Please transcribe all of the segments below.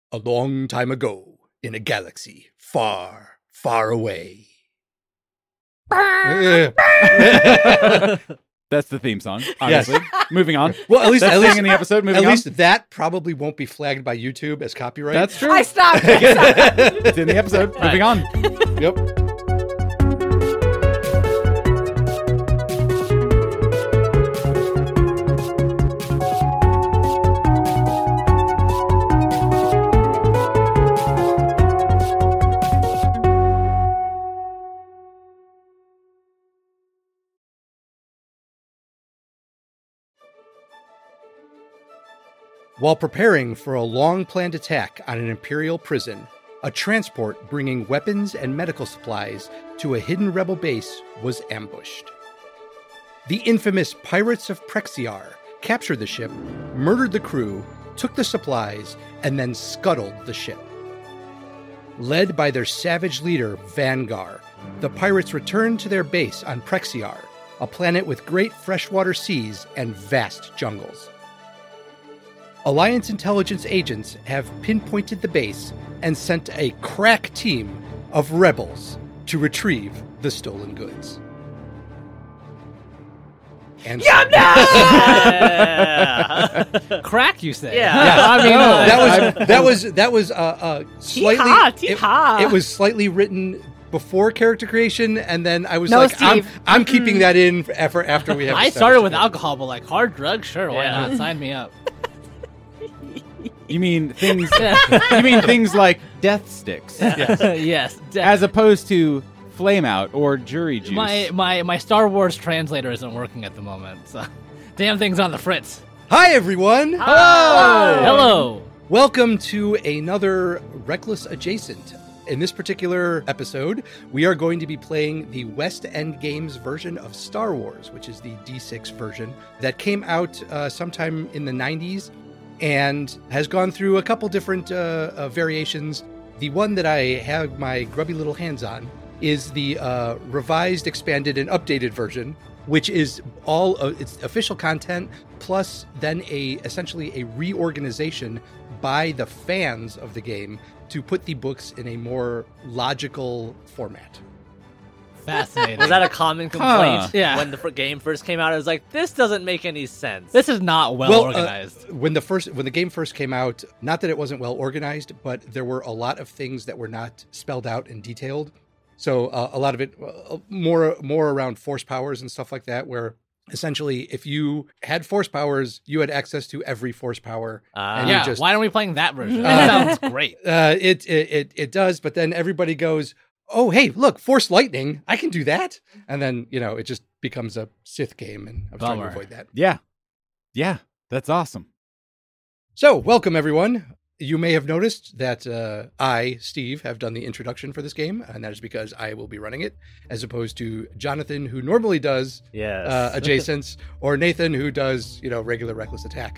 A long time ago, in a galaxy far, far away. That's the theme song, obviously. Moving on. Well, at least in the episode. Moving at on. least that probably won't be flagged by YouTube as copyright. That's true. I stopped. It's in the episode. Moving on. Yep. While preparing for a long-planned attack on an Imperial prison, a transport bringing weapons and medical supplies to a hidden rebel base was ambushed. The infamous Pirates of Prexiar captured the ship, murdered the crew, took the supplies, and then scuttled the ship. Led by their savage leader, Vangar, the pirates returned to their base on Prexiar, a planet with great freshwater seas and vast jungles. Alliance intelligence agents have pinpointed the base and sent a crack team of rebels to retrieve the stolen goods. And Crack, you say? Yeah. Yeah. I mean, that was slightly. Tee-haw. It was slightly written before character creation, and then I was No, like, Steve. I'm keeping that in for after we have. I started with alcohol, but like hard drugs, sure, why Yeah. not? Sign me up. You mean things? You mean things like death sticks, Yes. as opposed to flame out or jury juice. My Star Wars translator isn't working at the moment, so damn thing's on the fritz. Hi everyone. Hello. Welcome to another Reckless Adjacent. In this particular episode, we are going to be playing the West End Games version of Star Wars, which is the D6 version that came out sometime in the 90s and has gone through a couple different variations. The one that I have my grubby little hands on is the revised, expanded, and updated version, which is all of its official content, plus then essentially a reorganization by the fans of the game to put the books in a more logical format. Fascinating. Was that a common complaint? Yeah. When the game first came out, I was like, this doesn't make any sense. This is not well organized. When the game first came out, not that it wasn't well organized, but there were a lot of things that were not spelled out and detailed. So a lot of it more around force powers and stuff like that, where essentially if you had force powers, you had access to every force power. And Yeah, you just, why aren't we playing that version? That sounds great. it does, but then everybody goes, oh, hey, look, Force Lightning, I can do that. And then, it just becomes a Sith game, and I was trying to Bummer. avoid that. Yeah, that's awesome. So, welcome, everyone. You may have noticed that I, Steve, have done the introduction for this game, and that is because I will be running it, as opposed to Jonathan, who normally does Yes. adjacents, or Nathan, who does, regular Reckless Attack.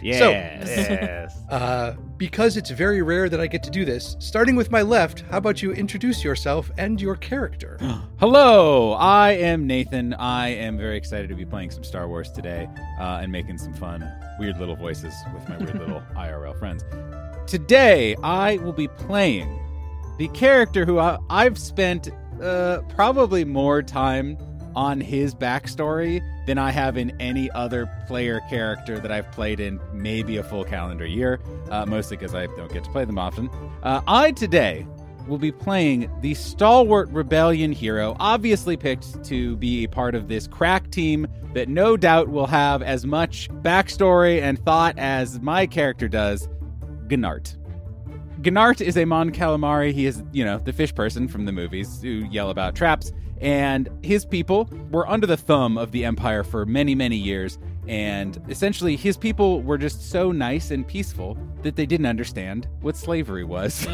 Yes. So, because it's very rare that I get to do this, starting with my left, how about you introduce yourself and your character? Hello, I am Nathan. I am very excited to be playing some Star Wars today and making some fun, weird little voices with my weird little IRL friends. Today, I will be playing the character who I've spent probably more time on his backstory than I have in any other player character that I've played in maybe a full calendar year, mostly because I don't get to play them often. I today will be playing the stalwart rebellion hero, obviously picked to be a part of this crack team that no doubt will have as much backstory and thought as my character does, Gnart. Gnart is a Mon Calamari. He is, the fish person from the movies who yell about traps. And his people were under the thumb of the Empire for many, many years. And essentially, his people were just so nice and peaceful that they didn't understand what slavery was.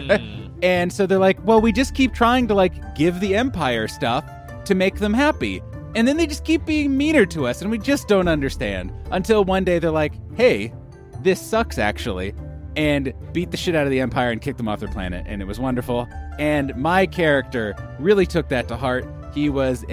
And so they're like, well, we just keep trying to, give the Empire stuff to make them happy. And then they just keep being meaner to us, and we just don't understand. Until one day they're like, hey, this sucks, actually. And beat the shit out of the Empire and kicked them off their planet, and it was wonderful. And my character really took that to heart. He was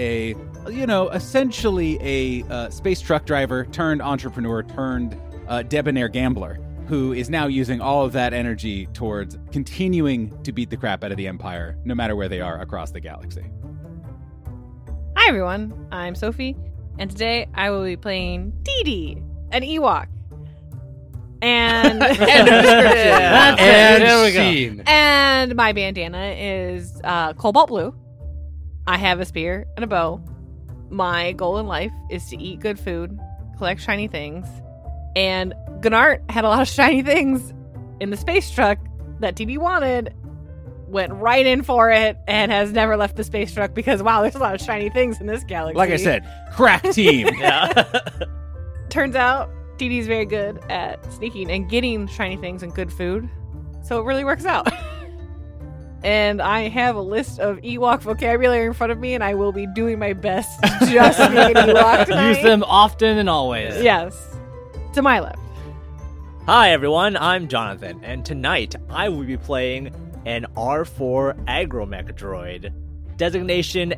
essentially a space truck driver turned entrepreneur turned debonair gambler who is now using all of that energy towards continuing to beat the crap out of the Empire, no matter where they are across the galaxy. Hi everyone, I'm Sophie, and today I will be playing Dee Dee, an Ewok. And That's it. And There we go. scene. and my bandana is cobalt blue. I have a spear and a bow. My goal in life is to eat good food, collect shiny things, and Gnart had a lot of shiny things in the space truck that Dee Dee wanted. Went right in for it and has never left the space truck because, wow, there's a lot of shiny things in this galaxy. Like I said, crack team. Yeah. Turns out Dee Dee's very good at sneaking and getting shiny things and good food. So it really works out. And I have a list of Ewok vocabulary in front of me, and I will be doing my best to just make an Ewok tonight. Use them often and always. Yes. To my left. Hi everyone, I'm Jonathan, and tonight I will be playing an R4 agromech droid. Designation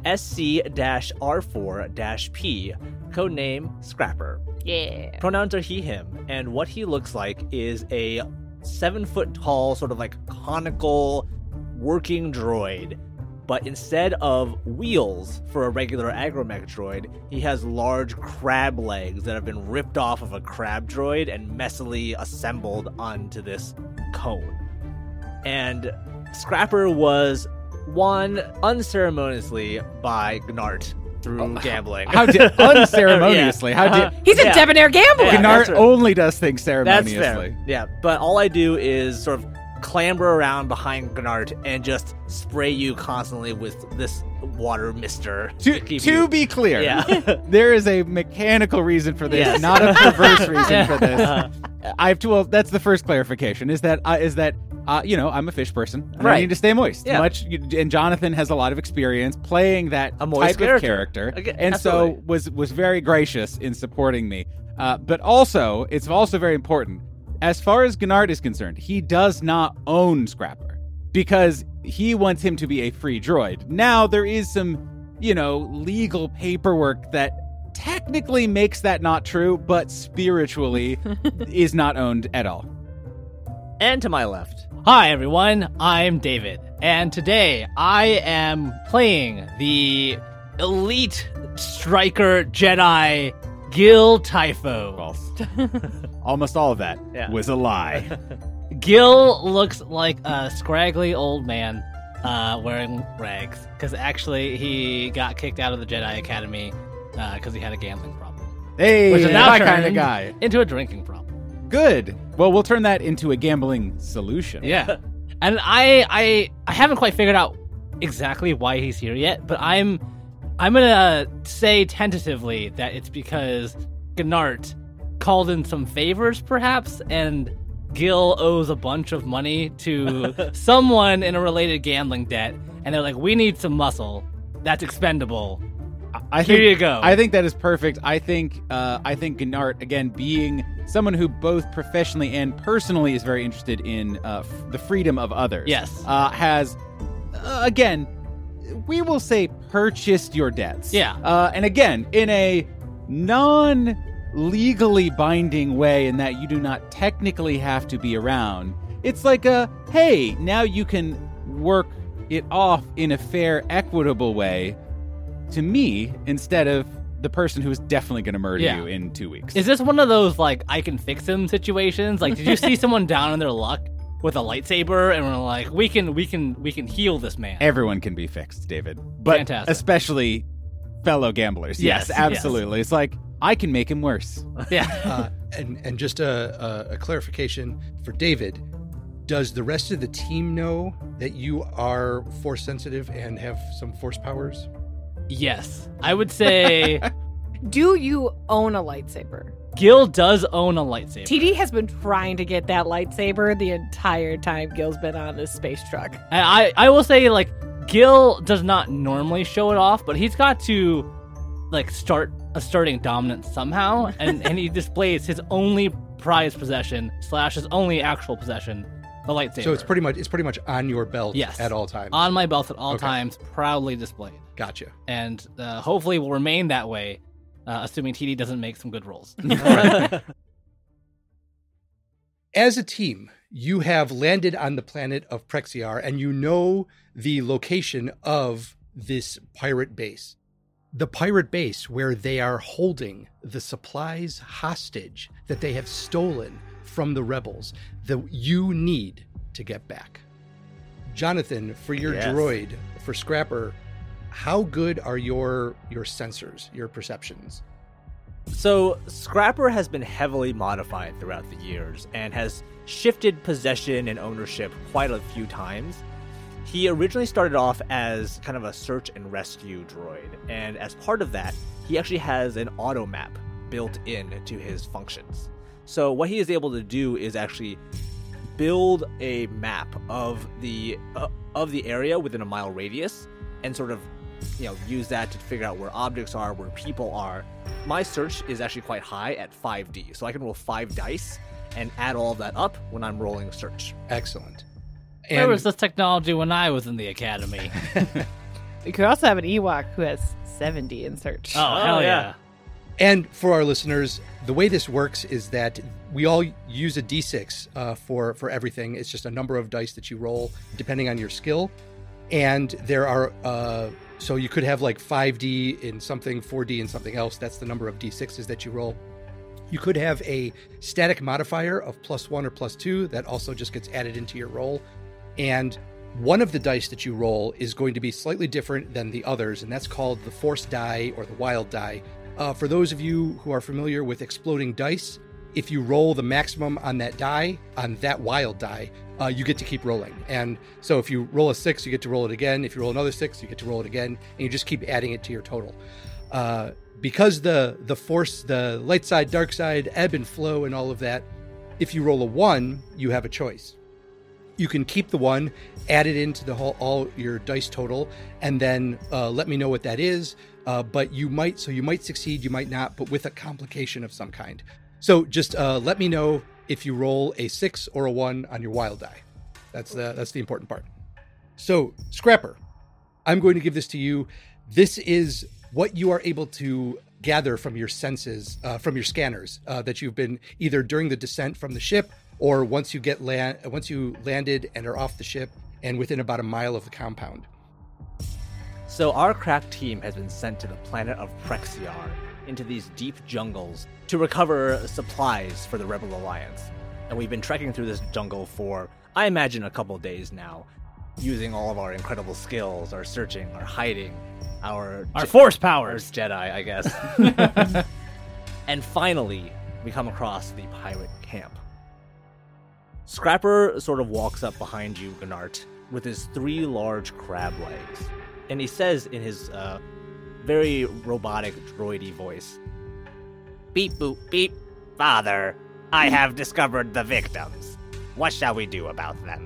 SC-R4-P, codename Scrapper. Yeah. Pronouns are he, him, and what he looks like is a 7-foot tall, sort of like conical working droid. But instead of wheels for a regular agromech droid, he has large crab legs that have been ripped off of a crab droid and messily assembled onto this cone. And Scrapper was won unceremoniously by Gnart through gambling. Unceremoniously. Yeah. How did He's a Yeah. debonair gambler. Yeah. Gnart that's right. only does things That's ceremoniously. fair. Yeah, but all I do is sort of clamber around behind Gnart and just spray you constantly with this water mister. To be clear, Yeah. there is a mechanical reason for this, Yes. not a perverse reason for this. Uh, I have to. Well, that's the first clarification. Is that I'm a fish person. And I Right. need to stay moist. Yeah. And Jonathan has a lot of experience playing that A moist type character. of character, Okay, and absolutely. so was very gracious in supporting me. But also, it's also very important. As far as Gnart is concerned, he does not own Scrapper because he wants him to be a free droid. Now, there is some, legal paperwork that technically makes that not true, but spiritually is not owned at all. and to my left. Hi, everyone. I'm David. And today I am playing the elite striker Jedi Gil Typho. False. Almost all of that Yeah. was a lie. Gil looks like a scraggly old man wearing rags. Because actually, he got kicked out of the Jedi Academy because he had a gambling problem. Hey, Which is now my kind of turned guy. into a drinking problem. Good. Well, we'll turn that into a gambling solution. Yeah. And I haven't quite figured out exactly why he's here yet, but I'm gonna say tentatively that it's because Gnart called in some favors, perhaps, and Gil owes a bunch of money to someone in a related gambling debt, and they're like, we need some muscle. That's expendable. Here you go. I think that is perfect. I think Gnart, again, being someone who both professionally and personally is very interested in the freedom of others. Yes. Has, again, we will say purchased your debts. Yeah. And again, in a non-legally binding way in that you do not technically have to be around. It's like hey, now you can work it off in a fair, equitable way to me instead of the person who is definitely going to murder Yeah. you in 2 weeks. Is this one of those, like, I can fix him situations? Like, did you see someone down on their luck with a lightsaber and we're like, we can heal this man? Everyone can be fixed, David. But Fantastic. especially fellow gamblers. Yes, Yes, absolutely. It's like, I can make him worse. Yeah. And just a clarification for David. Does the rest of the team know that you are force sensitive and have some force powers? Yes. I would say Do you own a lightsaber? Gil does own a lightsaber. TD has been trying to get that lightsaber the entire time Gil's been on this space truck. I will say, like, Gil does not normally show it off, but he's got to, like, start asserting dominance somehow, and he displays his only prized possession / his only actual possession, the lightsaber. So it's pretty much on your belt Yes. at all times. on my belt at all Okay. times, proudly displayed, Gotcha. and hopefully will remain that way, assuming TD doesn't make some good rolls. As a team, you have landed on the planet of Prexiar, and you know the location of this pirate base. The pirate base where they are holding the supplies hostage that they have stolen from the rebels that you need to get back. Jonathan, for your droid, for Scrapper, how good are your sensors, your perceptions? So Scrapper has been heavily modified throughout the years and has shifted possession and ownership quite a few times. He originally started off as kind of a search and rescue droid, and as part of that, he actually has an auto map built into his functions. So what he is able to do is actually build a map of the area within a mile radius, and sort of use that to figure out where objects are, where people are. My search is actually quite high at 5D, so I can roll 5 dice and add all of that up when I'm rolling search. Excellent. Where was this technology when I was in the academy? You could also have an Ewok who has 70 in search. Oh, hell yeah. And for our listeners, the way this works is that we all use a D6 for everything. It's just a number of dice that you roll depending on your skill. And there are, so you could have like 5D in something, 4D in something else. That's the number of D6s that you roll. You could have a static modifier of +1 or +2 that also just gets added into your roll. And one of the dice that you roll is going to be slightly different than the others, and that's called the force die or the wild die. For those of you who are familiar with exploding dice, if you roll the maximum on that die, on that wild die, you get to keep rolling. And so if you roll a 6, you get to roll it again. If you roll another 6, you get to roll it again, and you just keep adding it to your total. Because the force, the light side, dark side, ebb and flow and all of that, if you roll a 1, you have a choice. You can keep the 1, add it into all your dice total, and then let me know what that is. But you might succeed, you might not, but with a complication of some kind. So just let me know if you roll a 6 or a 1 on your wild die. That's the important part. So Scrapper, I'm going to give this to you. This is what you are able to gather from your senses, from your scanners that you've been either during the descent from the ship or once you landed and are off the ship and within about a mile of the compound. So our crack team has been sent to the planet of Prexiar into these deep jungles to recover supplies for the Rebel Alliance. And we've been trekking through this jungle for, I imagine, a couple of days now, using all of our incredible skills, our searching, our hiding, our force powers. Jedi, I guess. And finally, we come across the pirate camp. Scrapper sort of walks up behind you, Gnart, with his 3 large crab legs. And he says in his very robotic, droidy voice, "Beep, boop, beep. Father, I have discovered the victims. What shall we do about them?"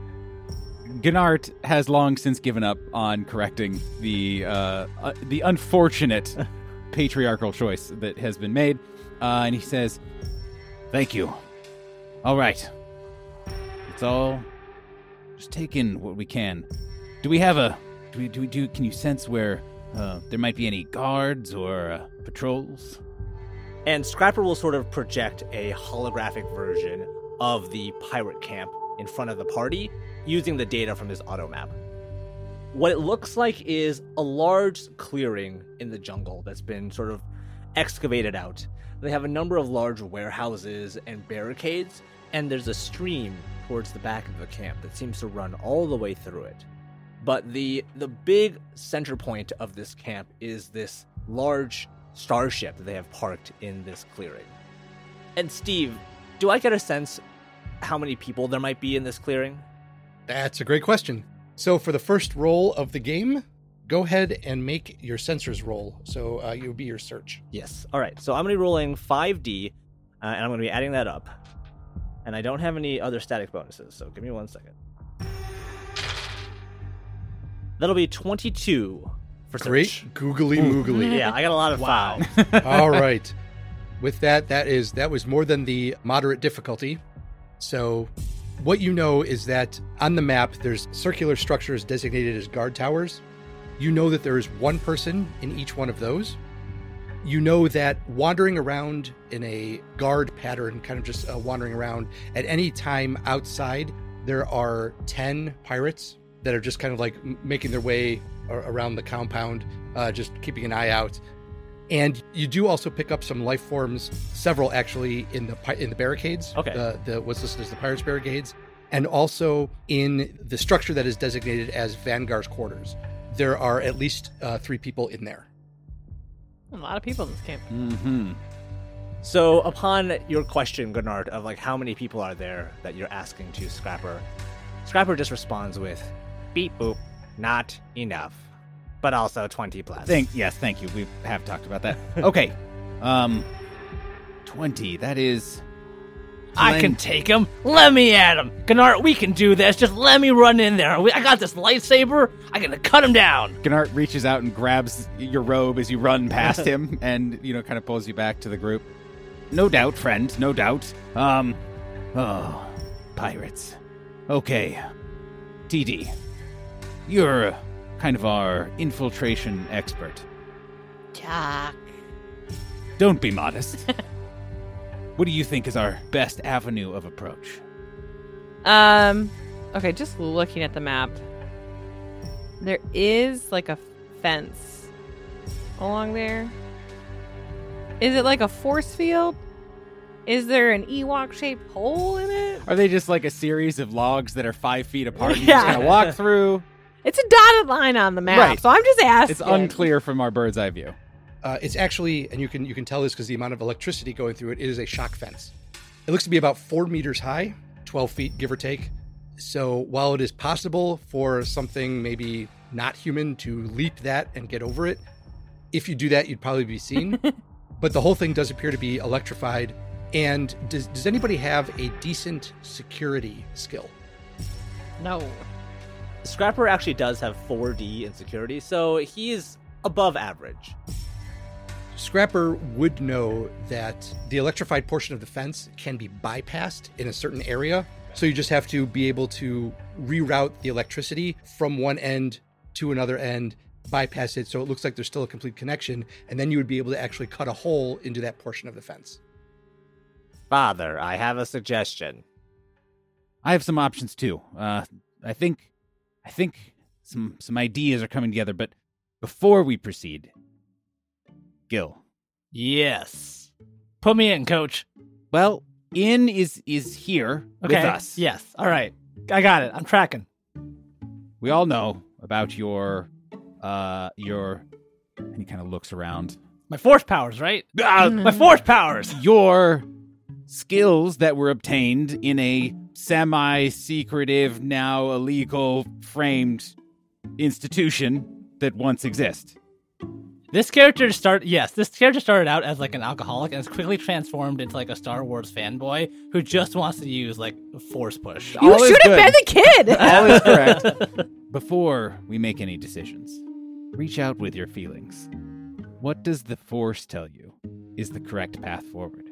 Gnart has long since given up on correcting the unfortunate patriarchal choice that has been made, and he says, "Thank you. All right. It's all just take in what we can. Do we have can you sense where there might be any guards or patrols?" And Scrapper will sort of project a holographic version of the pirate camp in front of the party using the data from his auto map. What it looks like is a large clearing in the jungle that's been sort of excavated out. They have a number of large warehouses and barricades, and there's a stream towards the back of the camp that seems to run all the way through it. But the big center point of this camp is this large starship that they have parked in this clearing. And Steve, do I get a sense how many people there might be in this clearing? That's a great question. So for the first roll of the game, go ahead and make your sensors roll. So it would be your search. Yes. All right. So I'm going to be rolling 5D, and I'm going to be adding that up. And I don't have any other static bonuses, so give me 1 second. That'll be 22 for search. Great googly moogly. Yeah, I got a lot of 5. All right. With that was more than the moderate difficulty. So what you know is that on the map, there's circular structures designated as guard towers. You know that there is one person in each one of those. You know that wandering around in a guard pattern, kind of just wandering around at any time outside, there are 10 pirates that are just kind of like making their way around the compound, just keeping an eye out. And you do also pick up some life forms, several actually in the barricades. Okay. The what's listed as the pirates' barricades, and also in the structure that is designated as Vanguard's quarters. There are at least 3 people in there. A lot of people in this camp. Mm-hmm. So upon your question, Gennard, of like how many people are there that you're asking to Scrapper, Scrapper just responds with, beep boop, not enough. But also 20 plus. Yes, thank you. We have talked about that. Okay. 20. That is... I can take him. Let me at him. Gennard, we can do this. Just let me run in there. I got this lightsaber. I gotta cut him down. Gennard reaches out and grabs your robe as you run past him and, kind of pulls you back to the group. No doubt, friend. No doubt. Pirates. Okay. TD. You're kind of our infiltration expert. Jack. Don't be modest. What do you think is our best avenue of approach? Okay, just looking at the map. There is like a fence along there. Is it like a force field? Is there an Ewok-shaped hole in it? Are they just like a series of logs that are 5 feet apart? You Yeah. just kind of walk through? It's a dotted line on the map, Right. so I'm just asking. It's unclear from our bird's eye view. It's actually, and you can tell this because the amount of electricity going through it, it is a shock fence. It looks to be about 4 meters high, 12 feet, give or take. So while it is possible for something maybe not human to leap that and get over it, if you do that, you'd probably be seen. But the whole thing does appear to be electrified. And does anybody have a decent security skill? No. Scrapper actually does have 4D in security, so he's above average. Scrapper would know that the electrified portion of the fence can be bypassed in a certain area. So you just have to be able to reroute the electricity from one end to another end, bypass it so it looks like there's still a complete connection, and then you would be able to actually cut a hole into that portion of the fence. Father, I have a suggestion. I have some options too. I think some ideas are coming together, but before we proceed, Gil. Yes. Put me in, coach. Well, In is here with us. Yes. All right. I got it. I'm tracking. We all know about your and he kind of looks around. My force powers, right? My force powers. Your skills that were obtained in a semi-secretive, now illegal framed institution that once exists. This character started out as like an alcoholic and has quickly transformed into like a Star Wars fanboy who just wants to use like a force push. You All is should have good. been the kid. All is correct. Before we make any decisions, reach out with your feelings. What does the Force tell you is the correct path forward?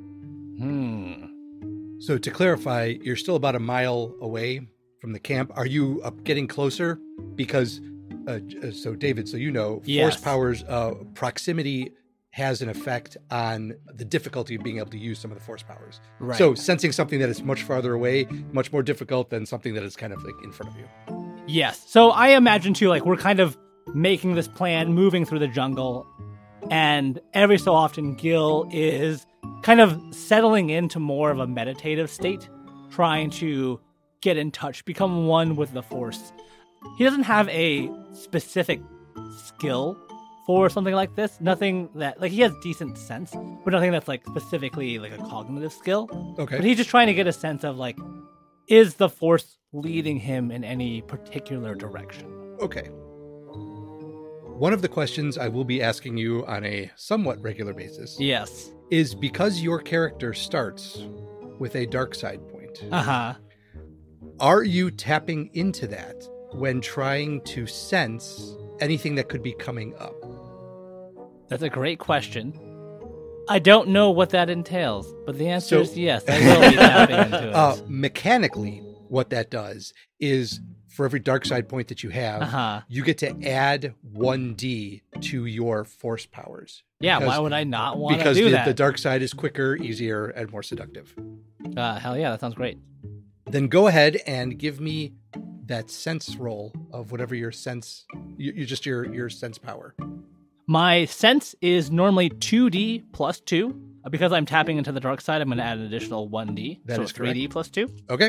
So to clarify, you're still about a mile away from the camp. Are you getting closer? Because, so David, so you know, Yes. force powers, proximity has an effect on the difficulty of being able to use some of the force powers. Right. So sensing something that is much farther away, much more difficult than something that is kind of like in front of you. Yes. So I imagine too, like we're kind of making this plan, moving through the jungle, and every so often Gil is kind of settling into more of a meditative state, trying to get in touch, become one with the Force. He doesn't have a specific skill for something like this. Nothing that, like, he has decent sense, but nothing that's like specifically like a cognitive skill. Okay. But he's just trying to get a sense of like, is the Force leading him in any particular direction? Okay. One of the questions I will be asking you on a somewhat regular basis Yes. is because your character starts with a dark side point. Uh-huh. Are you tapping into that when trying to sense anything that could be coming up? That's a great question. I don't know what that entails, but the answer So- is yes. I will be tapping into it. Mechanically, what that does is for every dark side point that you have, you get to add 1d to your force powers. Yeah, Because- why would I not want to Because do the that? dark side is quicker, easier, and more seductive. Hell yeah, that sounds great. Then go ahead and give me that sense roll of whatever your sense, your sense power. My sense is normally 2d plus 2. Because I'm tapping into the dark side, I'm going to add an additional 1d. That so is 3d plus 2. Okay.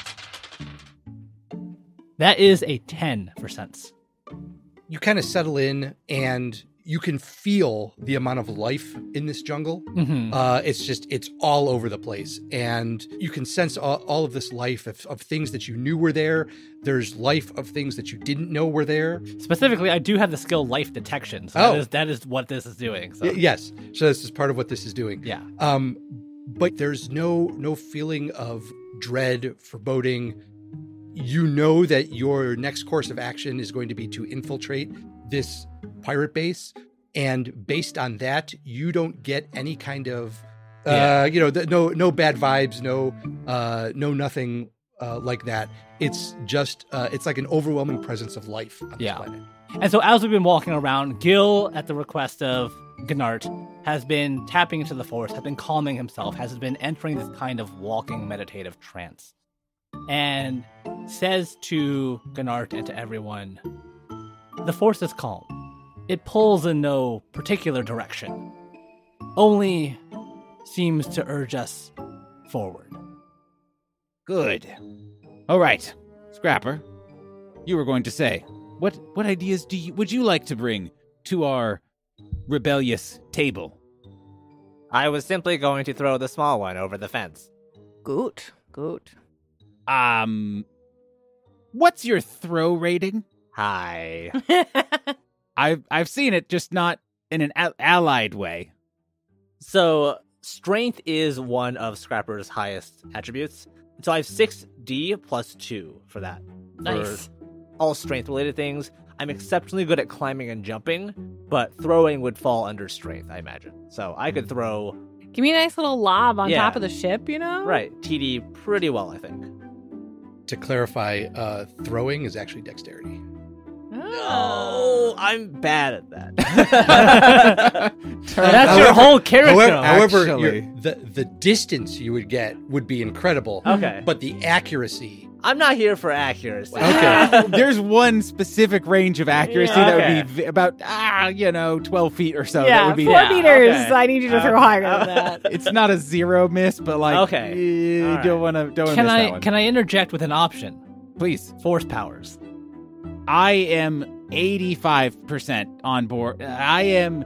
That is a 10 for sense. You kind of settle in and you can feel the amount of life in this jungle. Mm-hmm. It's all over the place. And you can sense all of this life of things that you knew were there. There's life of things that you didn't know were there. Specifically, I do have the skill life detection. So that is what this is doing. So. Yes. So this is part of what this is doing. Yeah. But there's no feeling of dread, foreboding. You know that your next course of action is going to be to infiltrate this pirate base, and based on that, you don't get any kind of, no bad vibes, no nothing like that. It's just, it's like an overwhelming presence of life on this planet. And so as we've been walking around, Gil, at the request of Gnart, has been tapping into the force, has been calming himself, has been entering this kind of walking meditative trance, and says to Gnart and to everyone, the force is calm. It pulls in no particular direction, only seems to urge us forward. Good. All right, Scrapper, you were going to say, what ideas would you like to bring to our rebellious table? I was simply going to throw the small one over the fence. Good. What's your throw rating? Hi. I've seen it, just not in an allied way. So, strength is one of Scrapper's highest attributes. So I have 6d plus 2 for that. Nice. For all strength-related things. I'm exceptionally good at climbing and jumping, but throwing would fall under strength, I imagine. So I could throw... Give me a nice little lob on Yeah. top of the ship, you know? Right, TD pretty well, I think. To clarify, throwing is actually dexterity. Oh, I'm bad at that. That's your whole character. However, Actually. the distance you would get would be incredible. Okay. But the accuracy. I'm not here for accuracy. Okay. There's one specific range of accuracy Yeah. that Okay. would be about 12 feet or so. That Yeah, would be 4 meters. okay. I need you to throw higher than that. It's not a zero miss, but like Okay. you All don't want to miss Can that one. I interject with an option? Please. Force powers. I am 85% on board. I am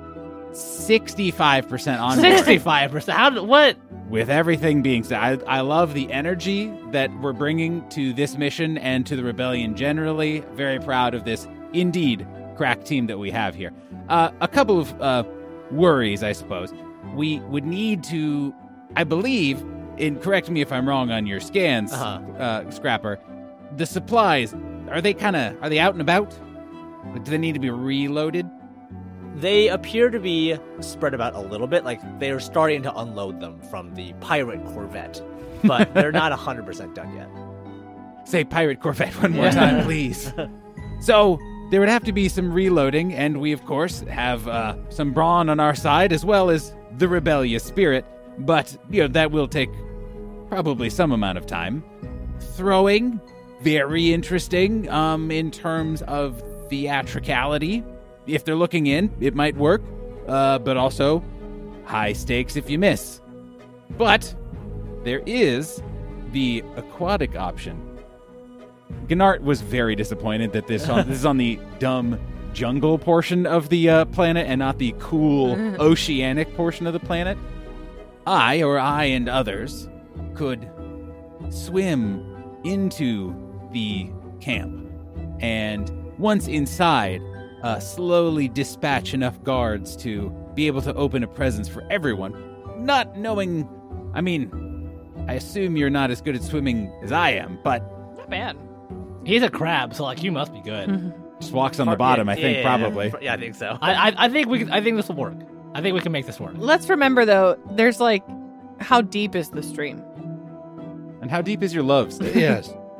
65% on board. 65%. What? With everything being said, I love the energy that we're bringing to this mission and to the rebellion generally. Very proud of this, indeed, crack team that we have here. A couple of worries, I suppose. We would need to, I believe, and correct me if I'm wrong on your scans, Scrapper, the supplies, are they out and about? Like, do they need to be reloaded? They appear to be spread about a little bit, like they're starting to unload them from the pirate corvette, but they're not 100% done yet. Say Pirate Corvette one more time, please. So, there would have to be some reloading, and we, of course, have some brawn on our side, as well as the rebellious spirit, but, that will take probably some amount of time. Throwing, very interesting, in terms of theatricality. If they're looking in, it might work, but also high stakes if you miss. But there is the aquatic option. Gnart was very disappointed that this is on the dumb jungle portion of the planet and not the cool oceanic portion of the planet. I and others could swim into the camp, and once inside, slowly dispatch enough guards to be able to open a presence for everyone. Not knowing, I assume you're not as good at swimming as I am, but Not bad. He's a crab, so you must be good. just walks on the bottom, I think, probably. Yeah, I think so. I think I think this will work. I think we can make this work. Let's remember, though, there's how deep is the stream? And how deep is your love? Steve? Yes.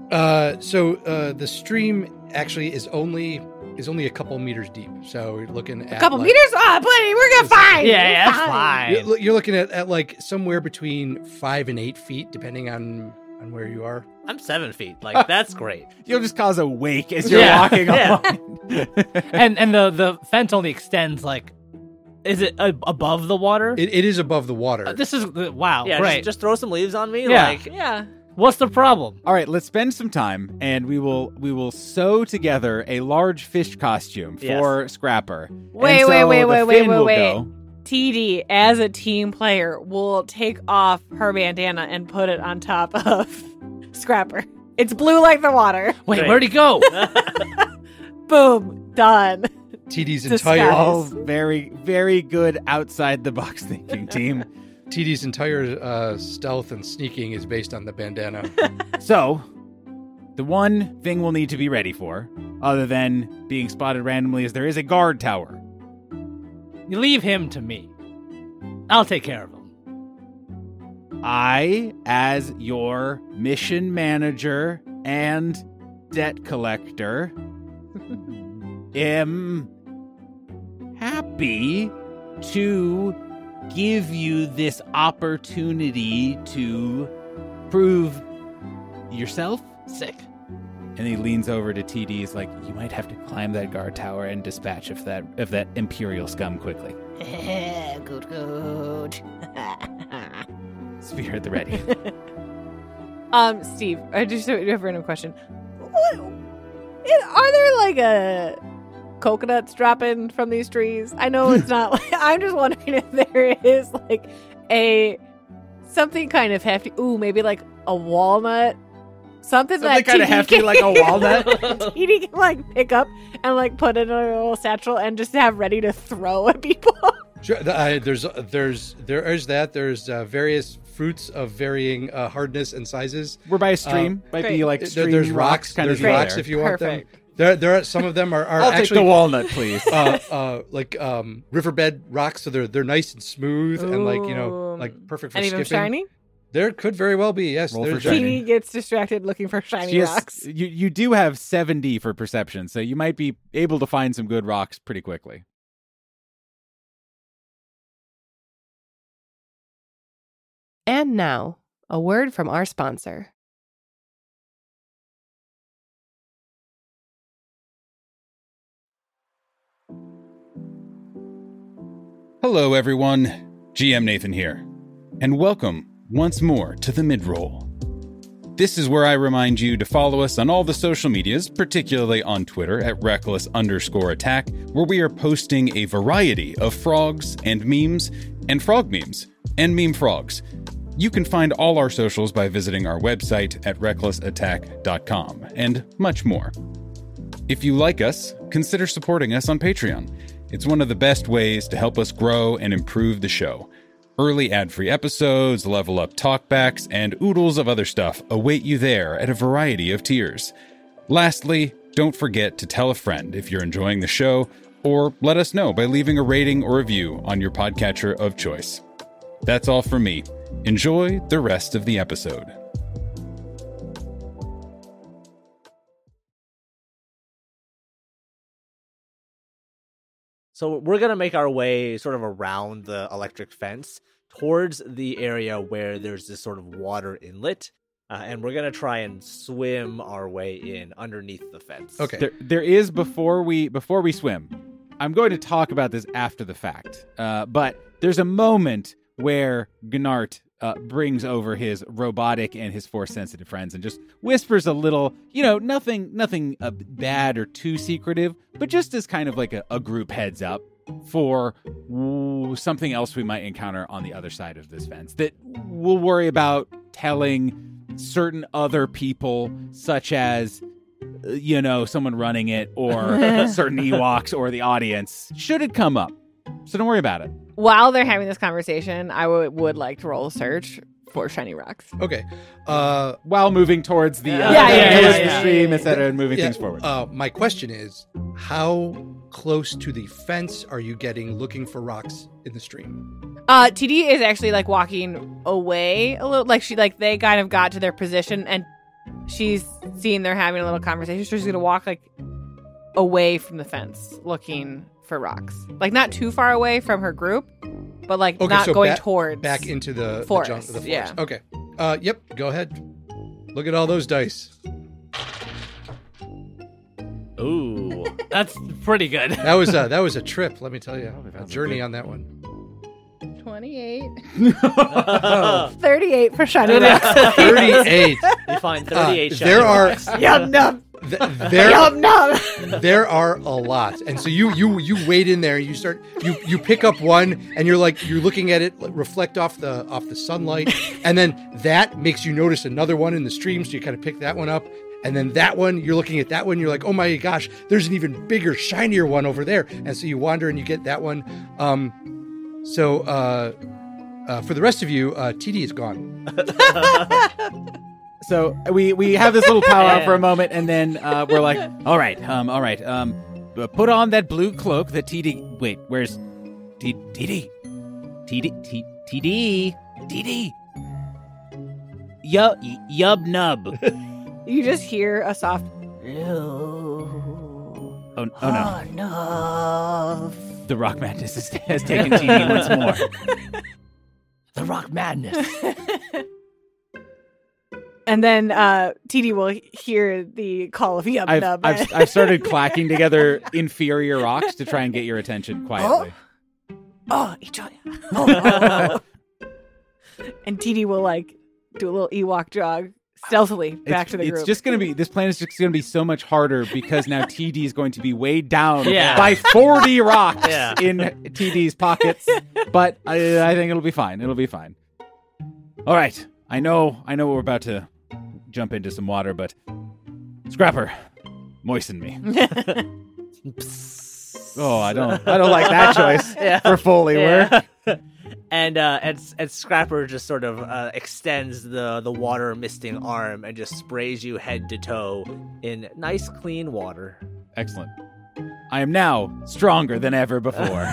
So the stream actually is only a couple meters deep. So you're looking at A couple meters? Ah, buddy, we're gonna find. Yeah, that's fine. You're looking at like somewhere between 5 and 8 feet, depending on where you are. I'm 7 feet. Like, that's great. You'll just cause a wake as you're Yeah. walking Yeah. along. And the fence only extends like, is it above the water? It is above the water. This is wow, Yeah, great. just throw some leaves on me. Yeah. Like, Yeah. What's the problem? All right, let's spend some time, and we will sew together a large fish costume for Scrapper. Wait, And so wait, the wait, fin will wait. go- TD, as a team player, will take off her bandana and put it on top of Scrapper. It's blue like the water. Wait, Great. where'd he go? Boom. Done. TD's Disguise. entire Oh, very, very good outside the box thinking, team. TD's entire stealth and sneaking is based on the bandana. So, the one thing we'll need to be ready for, other than being spotted randomly, is there is a guard tower. You leave him to me. I'll take care of him. I, as your mission manager and debt collector, am happy to give you this opportunity to prove yourself. Sick. And he leans over to TD. He's like, "You might have to climb that guard tower and dispatch of that Imperial scum quickly." Good. Spear at the ready. Steve, I just have a random question. Are there like coconuts dropping from these trees? I know it's not like, I'm just wondering if there is like something kind of hefty. Ooh, maybe like a walnut. Something that kind of TD hefty, can- like a walnut. TD can like pick up and like put it in a little satchel and just have ready to throw at people. Sure, there's that. There's various fruits of varying hardness and sizes. We're by a stream. Might be great. like stream There's rocks. kind There's of rocks there. if you want Perfect. them. There are some of them are I'll take actually the walnut, please. like riverbed rocks, so they're nice and smooth and like Ooh. like perfect for And even skipping. shiny? There could very well be, yes. Roll for There's shiny. TD gets distracted looking for shiny She has- rocks. You do have 70 for perception, so you might be able to find some good rocks pretty quickly. And now, a word from our sponsor. Hello, everyone. GM Nathan here, and welcome once more to the Midroll. This is where I remind you to follow us on all the social medias, particularly on Twitter at reckless_attack, where we are posting a variety of frogs and memes, and frog memes, and meme frogs. You can find all our socials by visiting our website at recklessattack.com, and much more. If you like us, consider supporting us on Patreon. It's one of the best ways to help us grow and improve the show. Early ad-free episodes, level-up talkbacks, and oodles of other stuff await you there at a variety of tiers. Lastly, don't forget to tell a friend if you're enjoying the show, or let us know by leaving a rating or review on your podcatcher of choice. That's all for me. Enjoy the rest of the episode. So we're going to make our way sort of around the electric fence towards the area where there's this sort of water inlet. And we're going to try and swim our way in underneath the fence. Okay. There is before we swim. I'm going to talk about this after the fact, but there's a moment where Gnart brings over his robotic and his force-sensitive friends and just whispers a little, nothing bad or too secretive, but just as kind of like a group heads up for something else we might encounter on the other side of this fence that we'll worry about telling certain other people, such as someone running it or certain Ewoks or the audience, should it come up. So don't worry about it. While they're having this conversation, I would like to roll a search for shiny rocks. Okay. While moving towards the, Yeah. the stream, etc., and moving Yeah, things forward. my question is, how close to the fence are you getting looking for rocks in the stream? TD is actually like walking away a little, like they kind of got to their position and she's seeing they're having a little conversation. So she's going to walk like away from the fence looking for rocks. Like not too far away from her group, but like not so going towards back into the forest. The forest. Yeah. Okay. Yep. Go ahead. Look at all those dice. Ooh. That's pretty good. That was a trip. Let me tell you, a journey on that one. 28. 38 for shiny rocks. 38. You find 38 shiny There are rocks. Yum num. there Yum num. there are a lot, and so you wade in there. You start you pick up one, and you're looking at it reflect off the sunlight, and then that makes you notice another one in the stream. So you kind of pick that one up. And then that one, you're looking at that one, you're like, oh my gosh, there's an even bigger, shinier one over there. And so you wander and you get that one. So for the rest of you, TD is gone. So we have this little powwow for a moment, and then we're like, all right. Put on that blue cloak that TD. Wait, where's TD? TD. Yub nub. You just hear a soft. Oh no. The rock madness has taken TD once more. The rock madness. And then TD will hear the call of Yub Nub. I've started clacking together inferior rocks to try and get your attention quietly. Oh, each other. Oh. And TD will like do a little Ewok jog stealthily back to the group. It's just going to be, this plan is just going to be so much harder because now TD is going to be weighed down by 40 rocks in TD's pockets. But I think it'll be fine. It'll be fine. All right. I know we're about to jump into some water, but Scrapper, moisten me. Oh, I don't like that choice for Foley work. And Scrapper just sort of extends the water misting arm and just sprays you head to toe in nice clean water. Excellent. I am now stronger than ever before.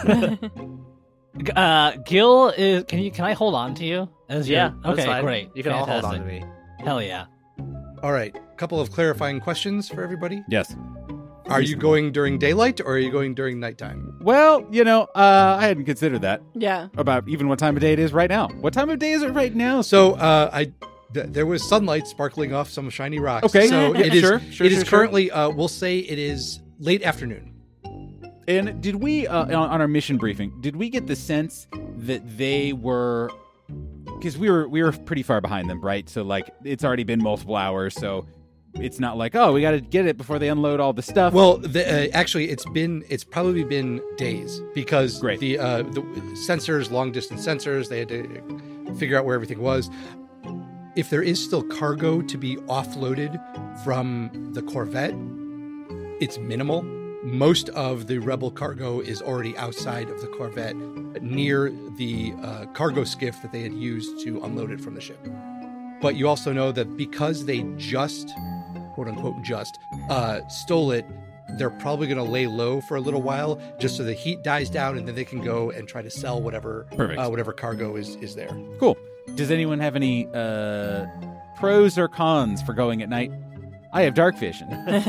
Gil is. Can I hold on to you? That's Okay. fine. Great. You can all hold on to me. Hell yeah. All right. A couple of clarifying questions for everybody. Yes. Are you going during daylight or are you going during nighttime? Well, I hadn't considered that. Yeah. About even what time of day it is right now. What time of day is it right now? So there was sunlight sparkling off some shiny rocks. Okay. So Yeah, it is. sure, It is currently. We'll say it is late afternoon. And did we, on our mission briefing, did we get the sense that they were, because we were pretty far behind them, right? So like it's already been multiple hours, so it's not like, oh, we got to get it before they unload all the stuff. Well, actually, it's probably been days because Great. the sensors, long distance sensors, they had to figure out where everything was. If there is still cargo to be offloaded from the Corvette, it's minimal. Most of the Rebel cargo is already outside of the Corvette, near the cargo skiff that they had used to unload it from the ship. But you also know that because they just, quote unquote, stole it, they're probably going to lay low for a little while just so the heat dies down, and then they can go and try to sell whatever cargo is there. Cool. Does anyone have any pros or cons for going at night? I have dark vision.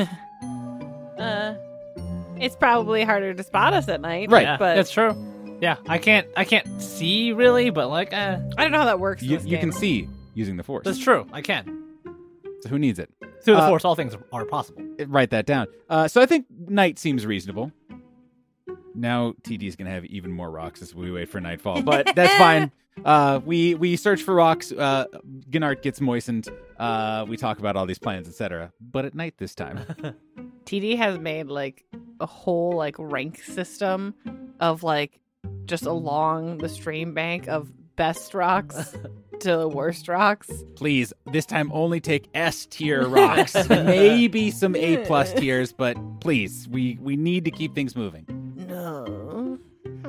It's probably harder to spot us at night. Right. Yeah, But that's true. Yeah, I can't see really, but like, I don't know how that works. in You this can game. see using the Force. that's true. I can. So who needs it? Through the Force, all things are possible. Write that down. So I think night seems reasonable. Now TD's going to have even more rocks as we wait for nightfall, but that's fine. We search for rocks. Gnart gets moistened. We talk about all these plans, etc. But at night this time. TD has made like a whole like rank system of like just along the stream bank of best rocks to worst rocks. Please, this time only take S tier rocks. Maybe some A plus tiers, but please, we need to keep things moving. No.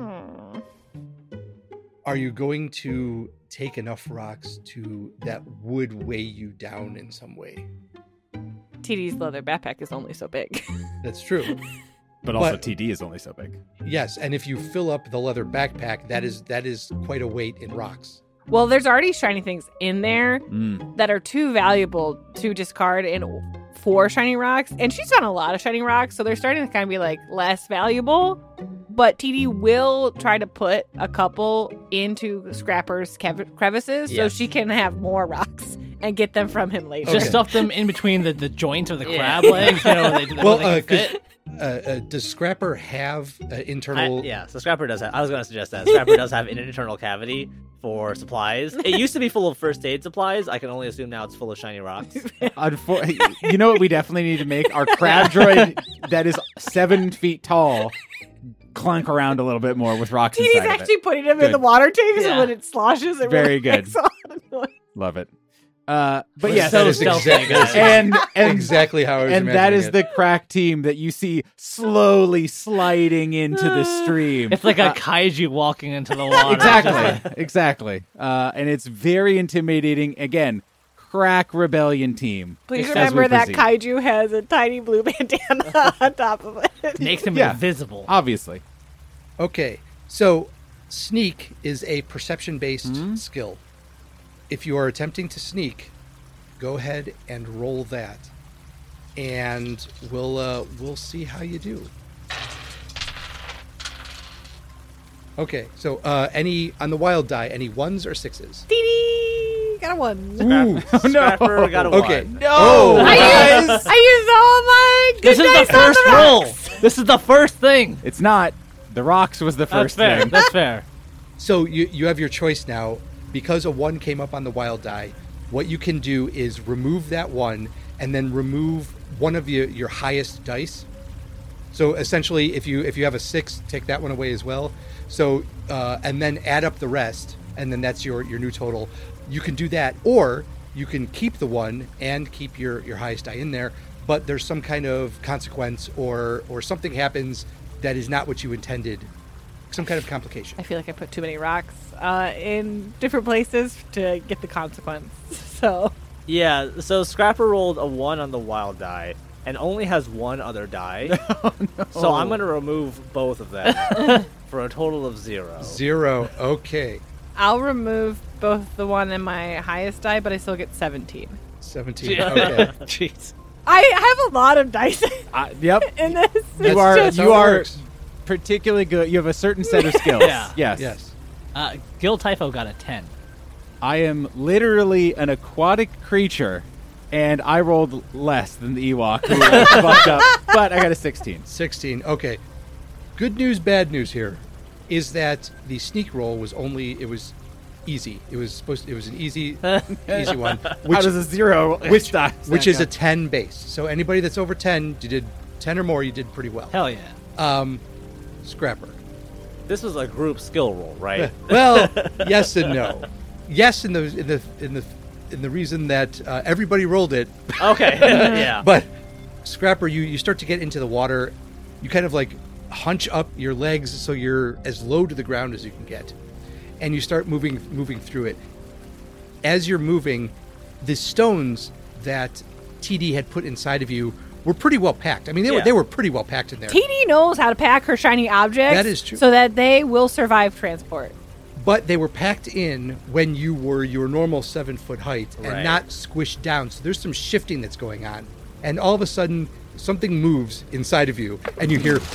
Are you going to take enough rocks that would weigh you down in some way? TD's leather backpack is only so big. That's true. But also TD is only so big. Yes, and if you fill up the leather backpack, that is quite a weight in rocks. Well, there's already shiny things in there Mm. that are too valuable to discard in 4 shiny rocks. And she's found a lot of shiny rocks, so they're starting to kind of be like less valuable. But TD will try to put a couple into Scrapper's crevices so Yes. she can have more rocks and get them from him later. Just Okay. stuff them in between the joints of the Yeah. crab legs. You know, Well, they can fit. does Scrapper have internal? So Scrapper does have. I was going to suggest that Scrapper does have an internal cavity for supplies. It used to be full of first aid supplies. I can only assume now it's full of shiny rocks. You know what we definitely need to make? Our crab droid that is 7 feet tall clunk around a little bit more with rocks TD's inside of actually it. putting him in Good. the water tank, so Yeah. when it sloshes, it Very really good. makes a lot of noise. Love it. But yes, so that is stealthy, exactly, guys. and exactly how I was and that imagining is it. the crack team that you see slowly sliding into the stream. It's like a kaiju walking into the water. Exactly. And it's very intimidating. Again, crack rebellion team. Please as remember we that proceed. kaiju has a tiny blue bandana on top of it. Makes him Yeah. invisible. Obviously. Okay, so sneak is a perception-based Mm-hmm. skill. If you are attempting to sneak, go ahead and roll that, and we'll see how you do. Okay, so any on the wild die, any 1s or 6s? TD got a 1. Ooh. Scrapper got a Okay. 1. No. Oh, I used all my good This is dice the on first the roll. rocks. This is the first thing. It's not. The rocks was the That's first fair. thing. That's fair. So you have your choice now. Because a 1 came up on the wild die, what you can do is remove that 1 and then remove one of your highest dice. So essentially, if you have a 6, take that one away as well. So and then add up the rest, and then that's your new total. You can do that, or you can keep the 1 and keep your highest die in there. But there's some kind of consequence, or something happens that is not what you intended. Some kind of complication. I feel like I put too many rocks in different places to get the consequence. So Yeah, so Scrapper rolled a 1 on the wild die and only has 1 other die. So I'm going to remove both of them for a total of 0. 0. Okay. I'll remove both the 1 and my highest die, but I still get 17. 17. Okay. Jeez. I have a lot of dice Yep. in this. That's- You are that's how you it are works. particularly good. You have a certain set of skills. Yeah. Yes. Yes. Gil Typho got a 10. I am literally an aquatic creature, and I rolled less than the Ewok who fucked up, but I got a 16. 16. Okay. Good news, bad news here is that the sneak roll was easy. It was an easy one. How does a 0 which stack is a up? 10 base. So anybody that's over 10, you did 10 or more, you did pretty well. Hell yeah. Scrapper. This was a group skill roll, right? Well, yes and no. Yes, in the reason that everybody rolled it, Okay, yeah. but Scrapper, you start to get into the water. You kind of like hunch up your legs so you're as low to the ground as you can get, and you start moving through it. As you're moving, the stones that TD had put inside of you were pretty well packed. I mean, Yeah. they were pretty well packed in there. TD knows how to pack her shiny objects. That is true. So that they will survive transport. But they were packed in when you were your normal 7-foot height and Right. not squished down. So there's some shifting that's going on. And all of a sudden, something moves inside of you, and you hear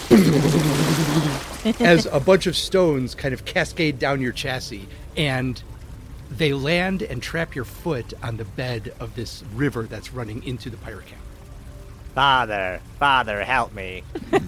as a bunch of stones kind of cascade down your chassis. And they land and trap your foot on the bed of this river that's running into the pirate camp. Father, help me.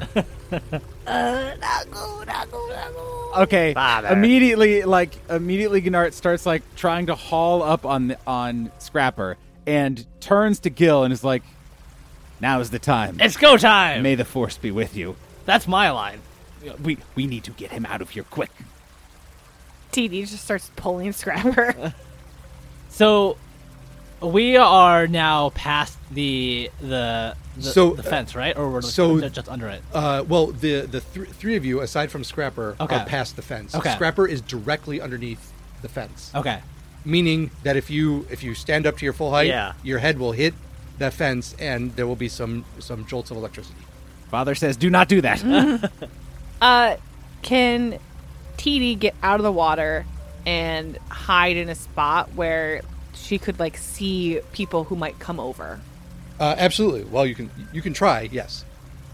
Okay. Father. Immediately, Gnart starts like trying to haul up on Scrapper and turns to Gil and is like, "Now is the time. It's go time. May the force be with you. That's my line. We need to get him out of here quick." TD just starts pulling Scrapper. So we are now past the fence, right? Or we're just under it. Well, the three of you, aside from Scrapper, Okay. are past the fence. Okay. Scrapper is directly underneath the fence. Okay. Meaning that if you stand up to your full height, Yeah. your head will hit that fence, and there will be some jolts of electricity. Father says, "Do not do that." Can TD get out of the water and hide in a spot where she could like see people who might come over. Absolutely. Well, you can try. Yes.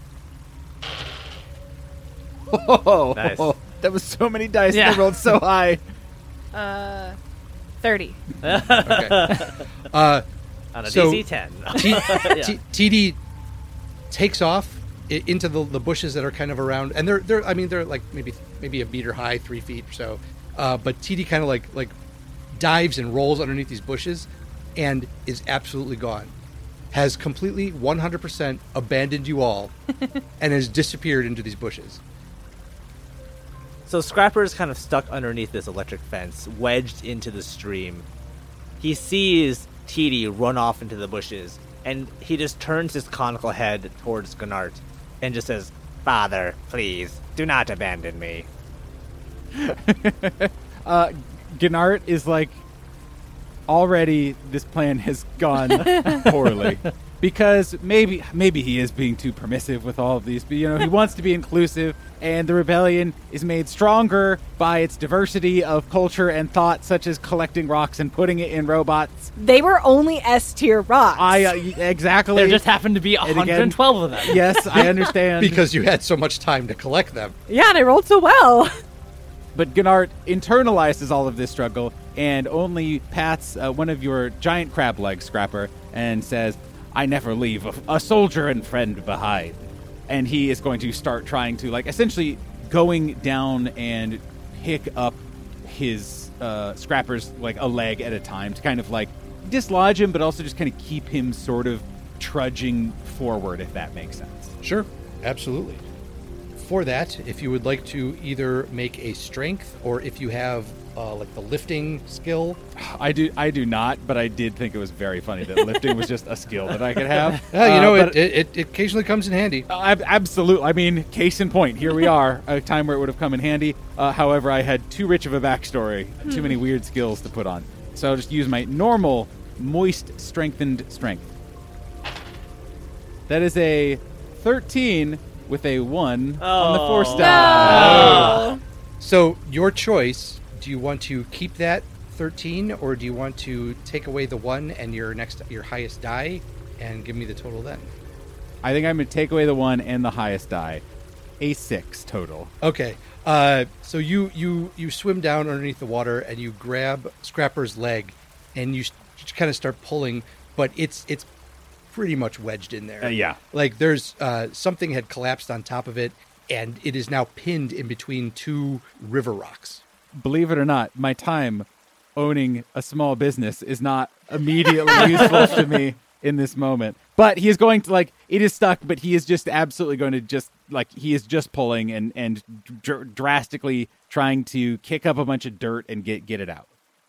Oh, Nice. that was so many dice. Yeah. They rolled so high. 30. Okay. On a So- DC 10. TD takes off into the bushes that are kind of around, and they're like maybe a meter high, 3 feet or so. But TD kind of like dives and rolls underneath these bushes, and is absolutely gone. Has completely 100% abandoned you all, and has disappeared into these bushes. So Scrapper is kind of stuck underneath this electric fence, wedged into the stream. He sees TD run off into the bushes, and he just turns his conical head towards Gnart and just says, "Father, please, do not abandon me." Gnart is like, already this plan has gone poorly. Because maybe he is being too permissive with all of these, but he wants to be inclusive, and the rebellion is made stronger by its diversity of culture and thought, such as collecting rocks and putting it in robots. They were only S-tier rocks. Exactly. There just happened to be And again- 112 of them. Yes, I understand. Because you had so much time to collect them. Yeah, and I rolled so well. But Gnart internalizes all of this struggle and only pats one of your giant crab legs, Scrapper, and says, "I never leave a soldier and friend behind." And he is going to start trying to, essentially going down and pick up his Scrapper's, a leg at a time to kind of, dislodge him, but also just kind of keep him sort of trudging forward, if that makes sense. Sure, absolutely. For that, if you would like to either make a strength, or if you have the lifting skill. I do not, but I did think it was very funny that lifting was just a skill that I could have. It occasionally comes in handy. Absolutely. I mean, case in point, here we are, a time where it would have come in handy. However, I had too rich of a backstory, too many weird skills to put on. So I'll just use my normal, moist, strengthened strength. That is a 13 with a 1 on the force die. So your choice, do you want to keep that 13, or do you want to take away the 1 and your highest die and give me the total then? I think I'm going to take away the 1 and the highest die. A 6 total. Okay. So you swim down underneath the water and you grab Scrapper's leg and you kind of start pulling, but it's pretty much wedged in there. Yeah. There's something had collapsed on top of it, and it is now pinned in between 2 river rocks. Believe it or not, my time owning a small business is not immediately useful to me in this moment. But he is going to, it is stuck, but he is just absolutely going to he is just pulling and drastically trying to kick up a bunch of dirt and get it out.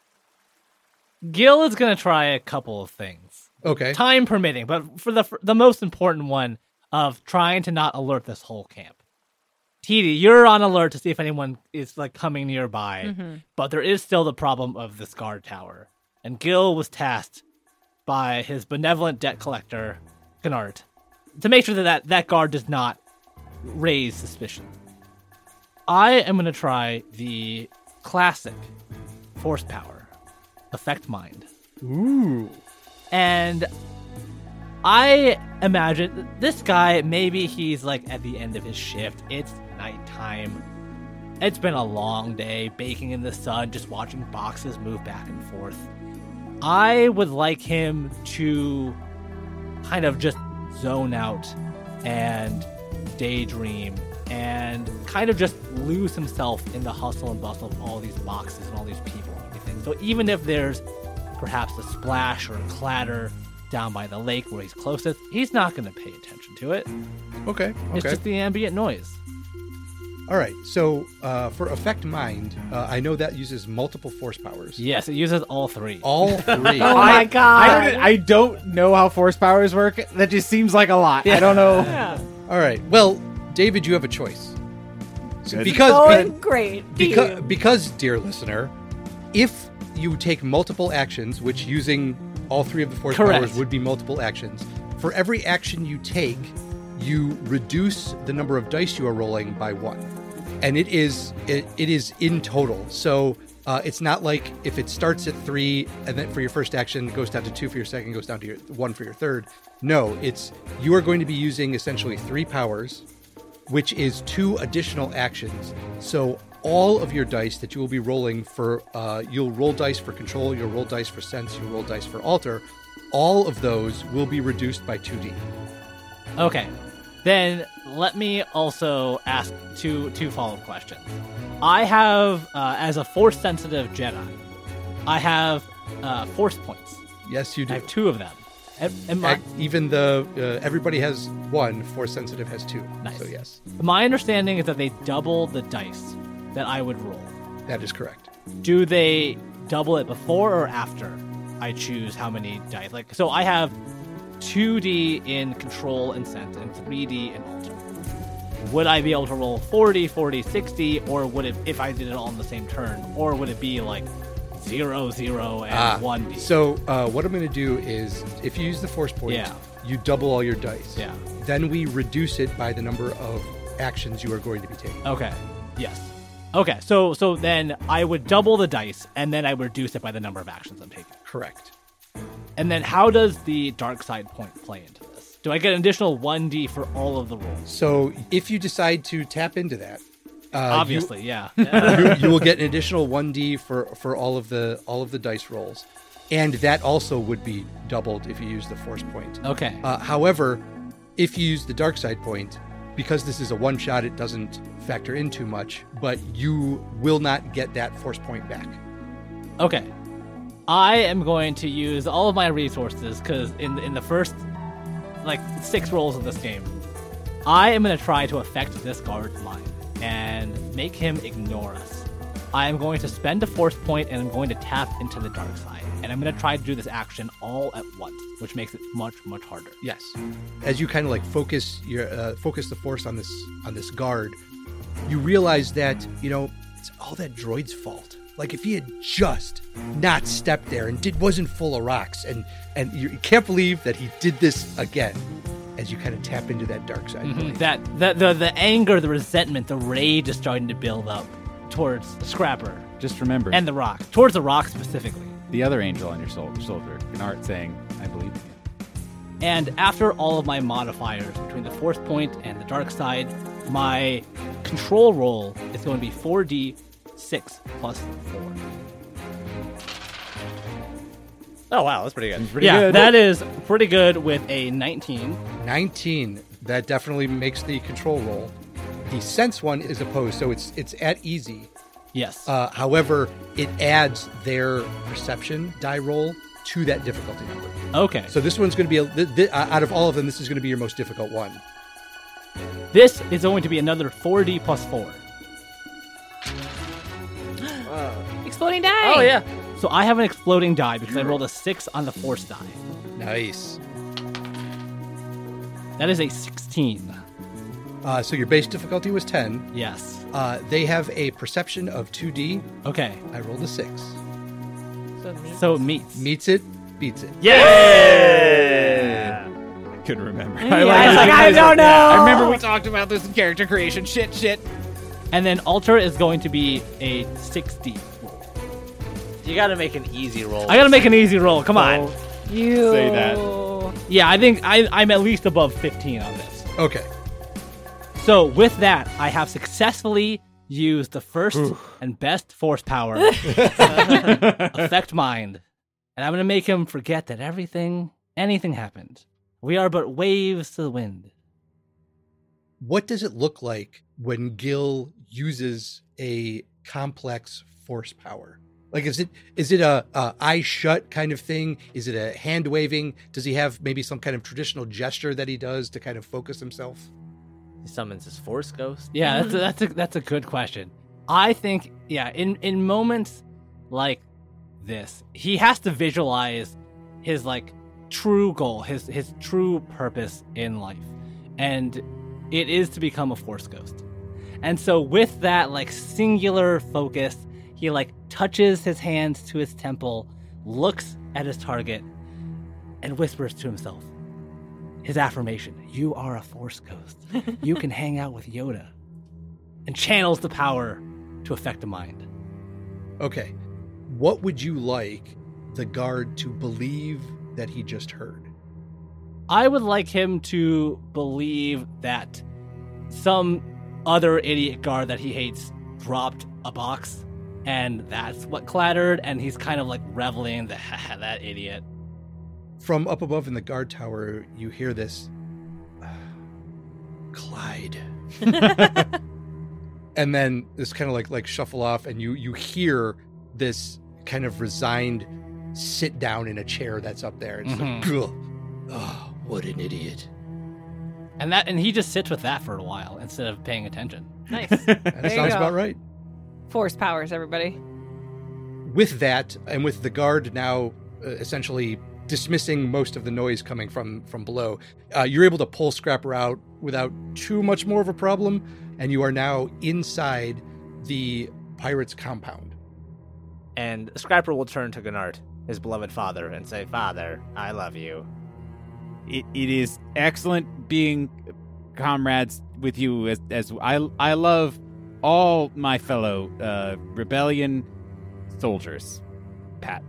Gil is going to try a couple of things. Okay. Time permitting, but for the most important one of trying to not alert this whole camp. TD, you're on alert to see if anyone is coming nearby, but there is still the problem of this guard tower. And Gil was tasked by his benevolent debt collector, Gnart, to make sure that guard does not raise suspicion. I am going to try the classic force power, Affect Mind. Ooh. And I imagine this guy, maybe he's at the end of his shift. It's nighttime. It's been a long day, baking in the sun, just watching boxes move back and forth. I would like him to kind of just zone out and daydream and kind of just lose himself in the hustle and bustle of all these boxes and all these people and everything. So even if there's perhaps a splash or a clatter down by the lake where he's closest, he's not going to pay attention to it. Okay. It's just the ambient noise. All right. So for Affect Mind, I know that uses multiple force powers. Yes, it uses all 3. All 3. Oh my god. I don't know how force powers work. That just seems like a lot. I don't know. All right. Well, David, you have a choice. Good. Going great. Because, dear listener, if you take multiple actions, which using all 3 of the force Correct. powers would be multiple actions, for every action you take, you reduce the number of dice you are rolling by 1. And it is in total. So It's not like if it starts at 3 and then for your first action, it goes down to 2 for your second, goes down to 1 for your third. No, it's you are going to be using essentially 3 powers, which is 2 additional actions. So all of your dice that you will be rolling for, you'll roll dice for control, you'll roll dice for sense, you'll roll dice for alter. All of those will be reduced by 2d. Okay. Then let me also ask two follow-up questions. I have, as a Force-sensitive Jedi, I have Force points. Yes, you do. I have 2 of them. And Even the everybody has 1, Force sensitive has 2. Nice. So yes, my understanding is that they double the dice that I would roll. that is correct. Do they double it before or after I choose how many dice? Like, so I have 2d in control and sense and 3d in alter. Would I be able to roll 40, 40, 60, or would it, if I did it all in the same turn, or would it be like 0, 0, and 1d? So what I'm going to do is, if you use the Force point, Yeah. you double all your dice. Yeah. Then we reduce it by the number of actions you are going to be taking. Okay. Yes. Okay. So then I would double the dice, and then I would reduce it by the number of actions I'm taking. Correct. And then how does the dark side point play into this? Do I get an additional 1d for all of the rolls? So if you decide to tap into that, Obviously, yeah. you will get an additional 1d for all of the dice rolls, and that also would be doubled if you use the Force point. Okay. However, if you use the dark side point, because this is a one shot, it doesn't factor in too much, but you will not get that Force point back. Okay. I am going to use all of my resources because in the first 6 rolls of this game, I am going to try to affect this guard's mind and make him ignore us. I am going to spend a Force point and I'm going to tap into the dark side. And I'm going to try to do this action all at once, which makes it much, much harder. Yes. As you kind of focus the Force on this guard, you realize that, it's all that droid's fault. Like, if he had just not stepped there and wasn't full of rocks, and you can't believe that he did this again, as you kind of tap into that dark side. Mm-hmm. The anger, the resentment, the rage is starting to build up towards Scrapper. Just remember. And the rock. Towards the rock specifically. The other angel on your shoulder, Gnart, saying, I believe in you. And after all of my modifiers between the Force point and the dark side, my control roll is going to be 4d6 plus 4. Oh, wow, that's pretty good. Pretty good. That is pretty good with a 19. 19. That definitely makes the control roll. The sense one is opposed, so it's at easy. Yes. However, it adds their perception die roll to that difficulty number. Okay. So this one's going to be, out of all of them, this is going to be your most difficult one. This is going to be another 4d plus 4. Exploding die. Oh, yeah. So I have an exploding die because I rolled a 6 on the Force die. Nice. That is a 16. So your base difficulty was 10. Yes. They have a perception of 2D. Okay. I rolled a 6. So it meets. Meets it, beats it. Yeah! I couldn't remember. I don't know. I remember we talked about this in character creation. Shit. And then Alter is going to be a 6d roll. You gotta make an easy roll. I gotta make an easy roll. Come on. You Say that. Yeah, I think I'm at least above 15 on this. Okay. So with that, I have successfully used the first and best Force power, Affect Mind. And I'm going to make him forget that anything happened. We are but waves to the wind. What does it look like when Gil uses a complex Force power? Like, is it a eyes shut kind of thing? Is it a hand waving? Does he have maybe some kind of traditional gesture that he does to kind of focus himself? He summons his Force Ghost. Yeah, that's a good question. I think, in moments like this, he has to visualize his true goal, his true purpose in life, and it is to become a Force Ghost. And so with that singular focus, he touches his hands to his temple, looks at his target, and whispers to himself his affirmation: you are a Force Ghost. You can hang out with Yoda. And channels the power to affect a mind. Okay. What would you like the guard to believe that he just heard? I would like him to believe that some other idiot guard that he hates dropped a box, and that's what clattered, and he's kind of like reveling in that idiot. From up above in the guard tower, you hear this, Clyde. And then this kind of like shuffle off, and you hear this kind of resigned sit down in a chair that's up there. It's like, oh, what an idiot. And he just sits with that for a while instead of paying attention. Nice. That sounds about right. Force powers, everybody. With that, and with the guard now essentially dismissing most of the noise coming from below, you're able to pull Scrapper out without too much more of a problem, and you are now inside the pirate's compound. And Scrapper will turn to Gnart, his beloved father, and say, "Father, I love you." It is excellent being comrades with you as I love all my fellow rebellion soldiers. Pat.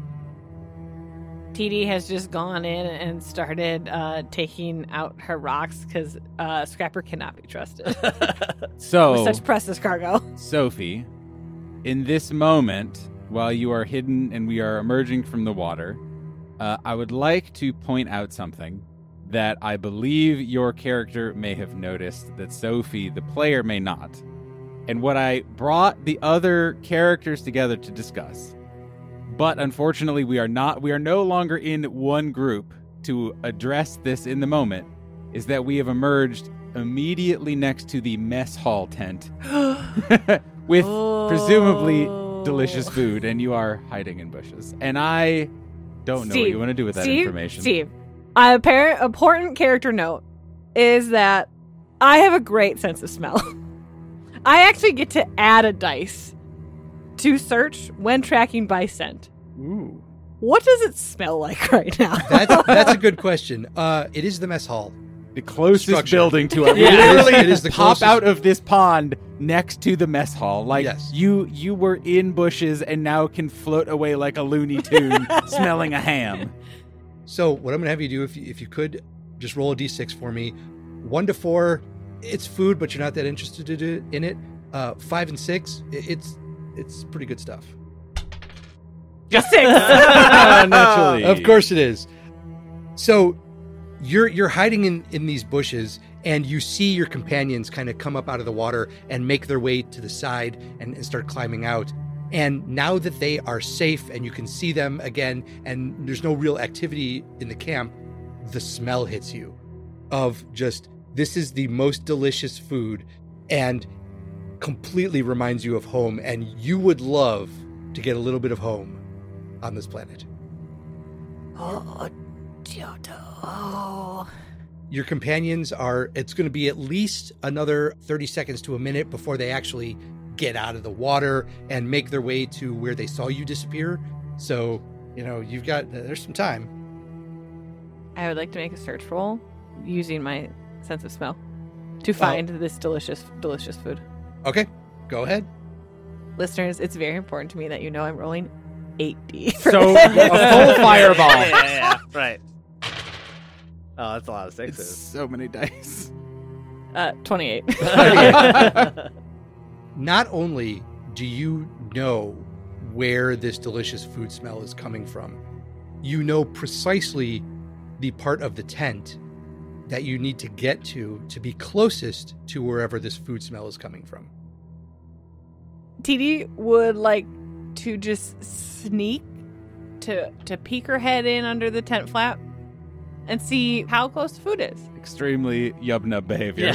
TD has just gone in and started taking out her rocks because Scrapper cannot be trusted So, with such precious cargo. Sophie, in this moment, while you are hidden and we are emerging from the water, I would like to point out something that I believe your character may have noticed that Sophie, the player, may not. And what I brought the other characters together to discuss. But unfortunately, we are no longer in one group to address this in the moment, is that we have emerged immediately next to the mess hall tent with presumably delicious food, and you are hiding in bushes. And I don't know what you want to do with that information. Steve, important character note is that I have a great sense of smell. I actually get to add a dice to search when tracking by scent. Ooh. What does it smell like right now? That's a good question. It is the mess hall. The closest Structure. building to it. Yeah. Literally, It is the pop closest. out of this pond next to the mess hall. Like, Yes. you were in bushes and now can float away like a Looney Tune smelling a ham. So what I'm going to have you do, if you could, just roll a d6 for me. 1 to 4, it's food, but you're not that interested in it. 5 and 6, it's pretty good stuff. Just 6. Naturally. Of course it is. So you're hiding in these bushes, and you see your companions kind of come up out of the water and make their way to the side and start climbing out. And now that they are safe and you can see them again, and there's no real activity in the camp, the smell hits you of just, this is the most delicious food and completely reminds you of home. And you would love to get a little bit of home on this planet. Oh, Giotto. Your companions it's going to be at least another 30 seconds to a minute before they actually get out of the water and make their way to where they saw you disappear. So, there's some time. I would like to make a search roll using my sense of smell to find this delicious, delicious food. Okay, go ahead. Listeners, it's very important to me that you know I'm rolling 8D. So, a full fireball. Yeah, right. Oh, that's a lot of It's sixes. so many dice. 28. Not only do you know where this delicious food smell is coming from, you know precisely the part of the tent that you need to get to be closest to wherever this food smell is coming from. TD would like to just sneak to peek her head in under the tent flap and see how close the food is. Extremely yub-nub behavior.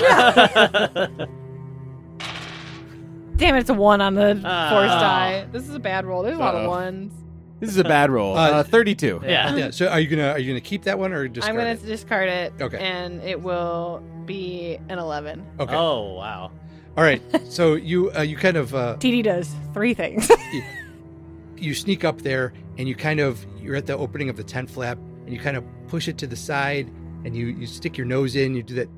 Damn it, it's a 1 on the force die. This is a bad roll. There's a lot of 1s. This is a bad roll. 32. Yeah. Yeah. So are you gonna keep that one or discard I'm going it? to discard it. Okay. And it will be an 11. Okay. Oh, wow. All right. So you kind of TD does 3 things. you sneak up there and you're at the opening of the tent flap and you kind of push it to the side and you stick your nose in, you do that,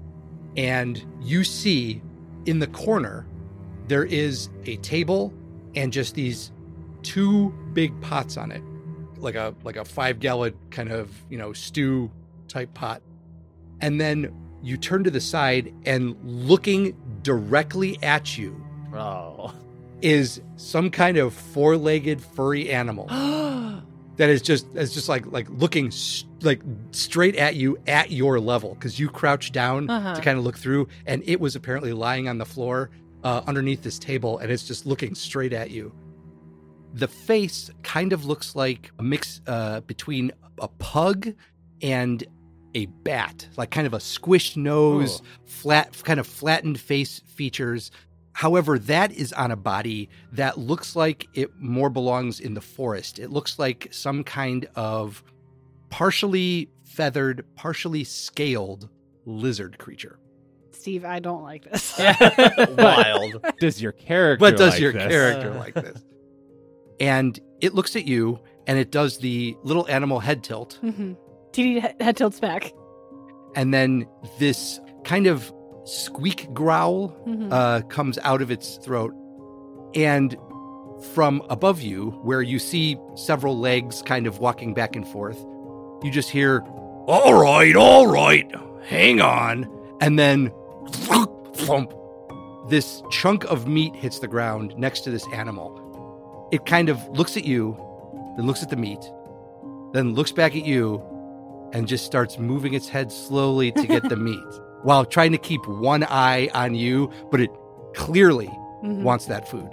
and you see in the corner there is a table and just these 2 big pots on it, like a 5-gallon kind of, stew type pot. And then you turn to the side, and looking directly at you Oh. is some kind of 4-legged furry animal that is just like looking straight at you at your level, because you crouched down to kind of look through, and it was apparently lying on the floor underneath this table, and it's just looking straight at you. The face kind of looks like a mix between a pug and a bat, like kind of a squished nose, flattened face features. However, that is on a body that looks like it more belongs in the forest. It looks like some kind of partially feathered, partially scaled lizard creature. Steve, I don't like this. Wild. Does your character What does like your this? character like this? And it looks at you, and it does the little animal head tilt. Mm-hmm. TD head tilts back. And then this kind of squeak growl comes out of its throat. And from above you, where you see several legs kind of walking back and forth, you just hear, all right, hang on. And then thump, this chunk of meat hits the ground next to this animal. It kind of looks at you, then looks at the meat, then looks back at you, and just starts moving its head slowly to get the meat, while trying to keep one eye on you, but it clearly wants that food.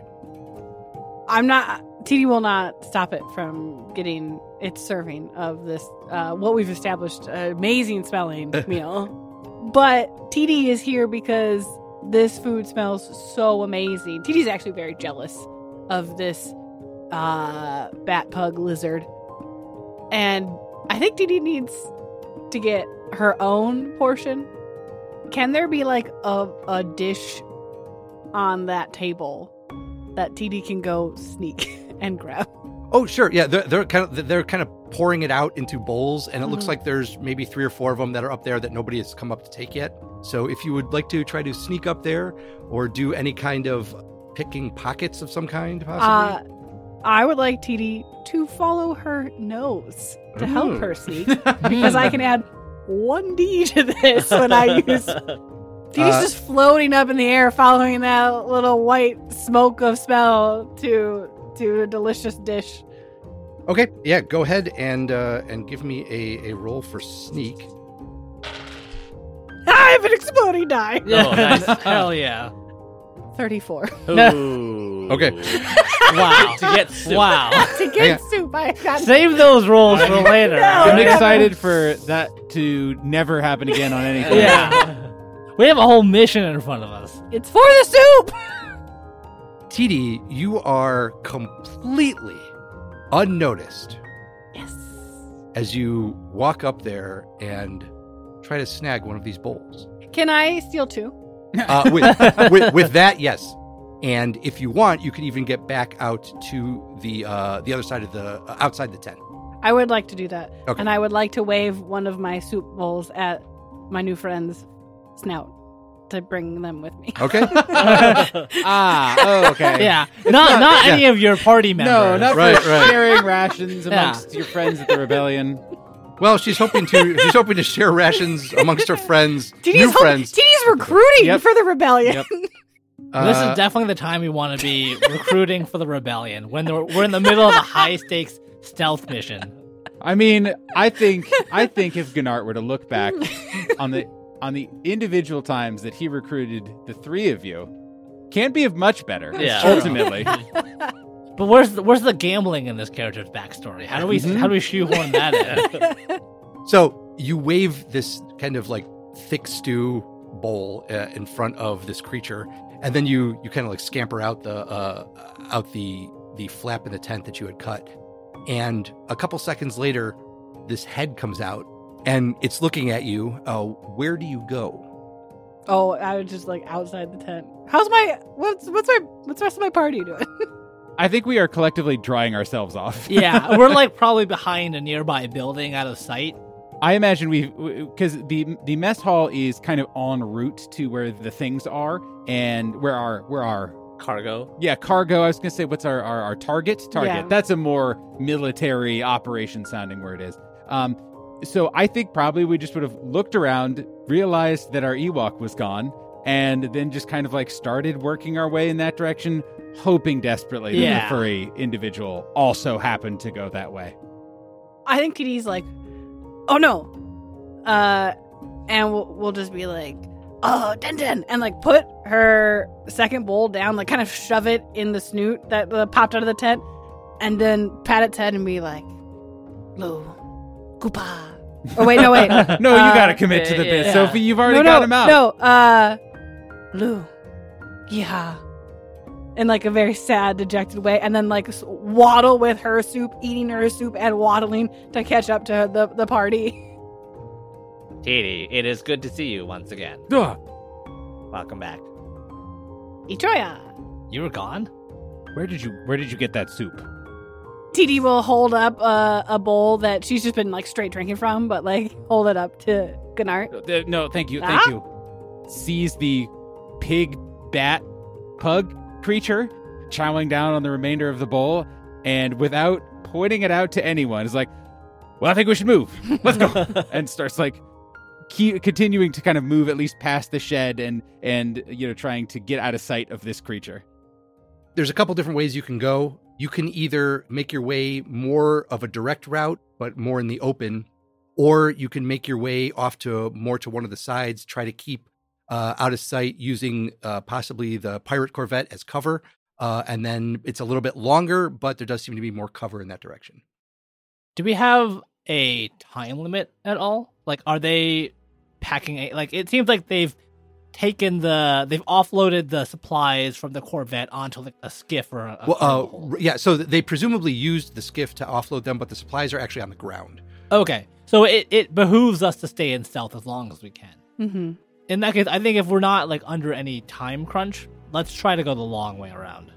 TD will not stop it from getting its serving of this, what we've established, amazing smelling meal. But TD is here because this food smells so amazing. TD's actually very jealous of this bat pug lizard. And I think TD needs to get her own portion. Can there be like a dish on that table that TD can go sneak and grab? Oh, sure. Yeah, they're kind of pouring it out into bowls, and it looks like there's maybe 3 or 4 of them that are up there that nobody has come up to take yet. So if you would like to try to sneak up there or do any kind of picking pockets of some kind, possibly. I would like TD to follow her nose to help her sneak, because I can add 1D to this when I use... TD's just floating up in the air, following that little white smoke of smell to a delicious dish. Okay, yeah, go ahead and give me a roll for sneak. I have an exploding die. Oh, nice. Hell yeah. 34. Ooh. Okay. Wow. To get soup. Wow. To get soup, I got Save those rolls for later. No. I'm excited for that to never happen again on anything. Yeah. We have a whole mission in front of us. It's for the soup. TD, you are completely unnoticed. Yes. As you walk up there and try to snag one of these bowls. Can I steal 2? With that, yes. And if you want, you can even get back out to the other side of the outside the tent. I would like to do that. Okay. And I would like to wave one of my soup bowls at my new friend's snout to bring them with me. Okay. Okay. Yeah. Not any of your party members. No, not Right, for right. sharing rations amongst your friends at the rebellion. Well, she's hoping to share rations amongst her friends, new friends. TD's recruiting Yep. for the rebellion. Yep. This is definitely the time we want to be recruiting for the rebellion, when we're in the middle of a high-stakes stealth mission. I mean, I think if Gnart were to look back on the individual times that he recruited the 3 of you, can't be of much better. Yeah. Ultimately. But where's the gambling in this character's backstory? How do we shoehorn that in? So you wave this kind of like thick stew bowl in front of this creature, and then you kind of like scamper out the flap in the tent that you had cut. And a couple seconds later, this head comes out, and it's looking at you. Where do you go? Oh, I was just like outside the tent. What's the rest of my party doing? I think we are collectively drying ourselves off. Yeah, we're like probably behind a nearby building out of sight. I imagine because the mess hall is kind of en route to where the things are, and where our Cargo. Yeah, cargo. I was going to say, what's our target? Target. Yeah. That's a more military operation sounding word is. So I think probably we just would have looked around, realized that our Ewok was gone, and then just kind of like started working our way in that direction, hoping desperately that Yeah. the furry individual also happened to go that way. I think TD's like, oh no. And we'll just be like, oh, Den, and like put her second bowl down, like kind of shove it in the snoot that popped out of the tent, and then pat its head and be like, Lou, Koopa. Oh, wait, no, wait. No, you got to commit to the bit. yeah. Sophie, you've already got him out. No, Lou, yeah. In like a very sad, dejected way, and then like waddle with her soup, eating her soup and waddling to catch up to the party. TD, it is good to see you once again. Ugh. Welcome back. Ichoya. You were gone? Where did you get that soup? TD will hold up a bowl that she's just been like straight drinking from, but like hold it up to Gnart. No, thank you. Ah? Thank you. Sees the pig, bat, pug creature chowing down on the remainder of the bowl, and without pointing it out to anyone, is like, well, I think we should move. Let's go. And starts like continuing to kind of move at least past the shed and trying to get out of sight of this creature. There's a couple different ways you can go. You can either make your way more of a direct route, but more in the open, or you can make your way off to more to one of the sides, try to keep out of sight using possibly the pirate corvette as cover. And then it's a little bit longer, but there does seem to be more cover in that direction. Do we have a time limit at all? Like, are they packing it seems like they've offloaded the supplies from the Corvette onto like a skiff or a cargo. Yeah, so they presumably used the skiff to offload them, but the supplies are actually on the ground. Okay, so it behooves us to stay in stealth as long as we can. Mm-hmm. In that case, I think if we're not like under any time crunch, let's try to go the long way around.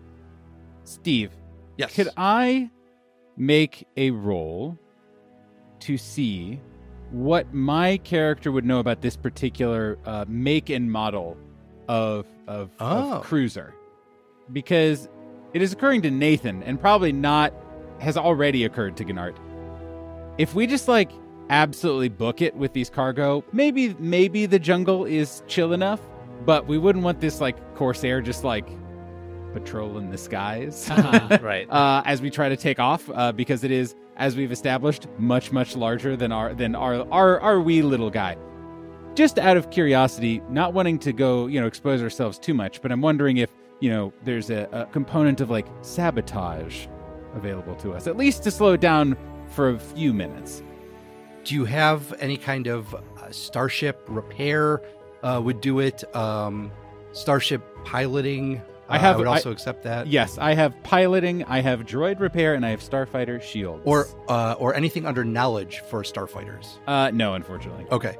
Steve, Yes. could I make a roll to see what my character would know about this particular make and model of cruiser? Because it is occurring to Nathan, and probably not has already occurred to Gnart. If we just like absolutely book it with these cargo, maybe the jungle is chill enough, but we wouldn't want this like Corsair just like patrolling the skies Right. as we try to take off, because it is, as we've established, much larger than our wee little guy. Just out of curiosity, not wanting to go expose ourselves too much, but I'm wondering if there's a component of like sabotage available to us, at least to slow it down for a few minutes. Do you have any kind of starship repair would do it? Starship piloting? I would also accept that. Yes, I have piloting, I have droid repair, and I have starfighter shields. Or anything under knowledge for starfighters. No, unfortunately. Okay.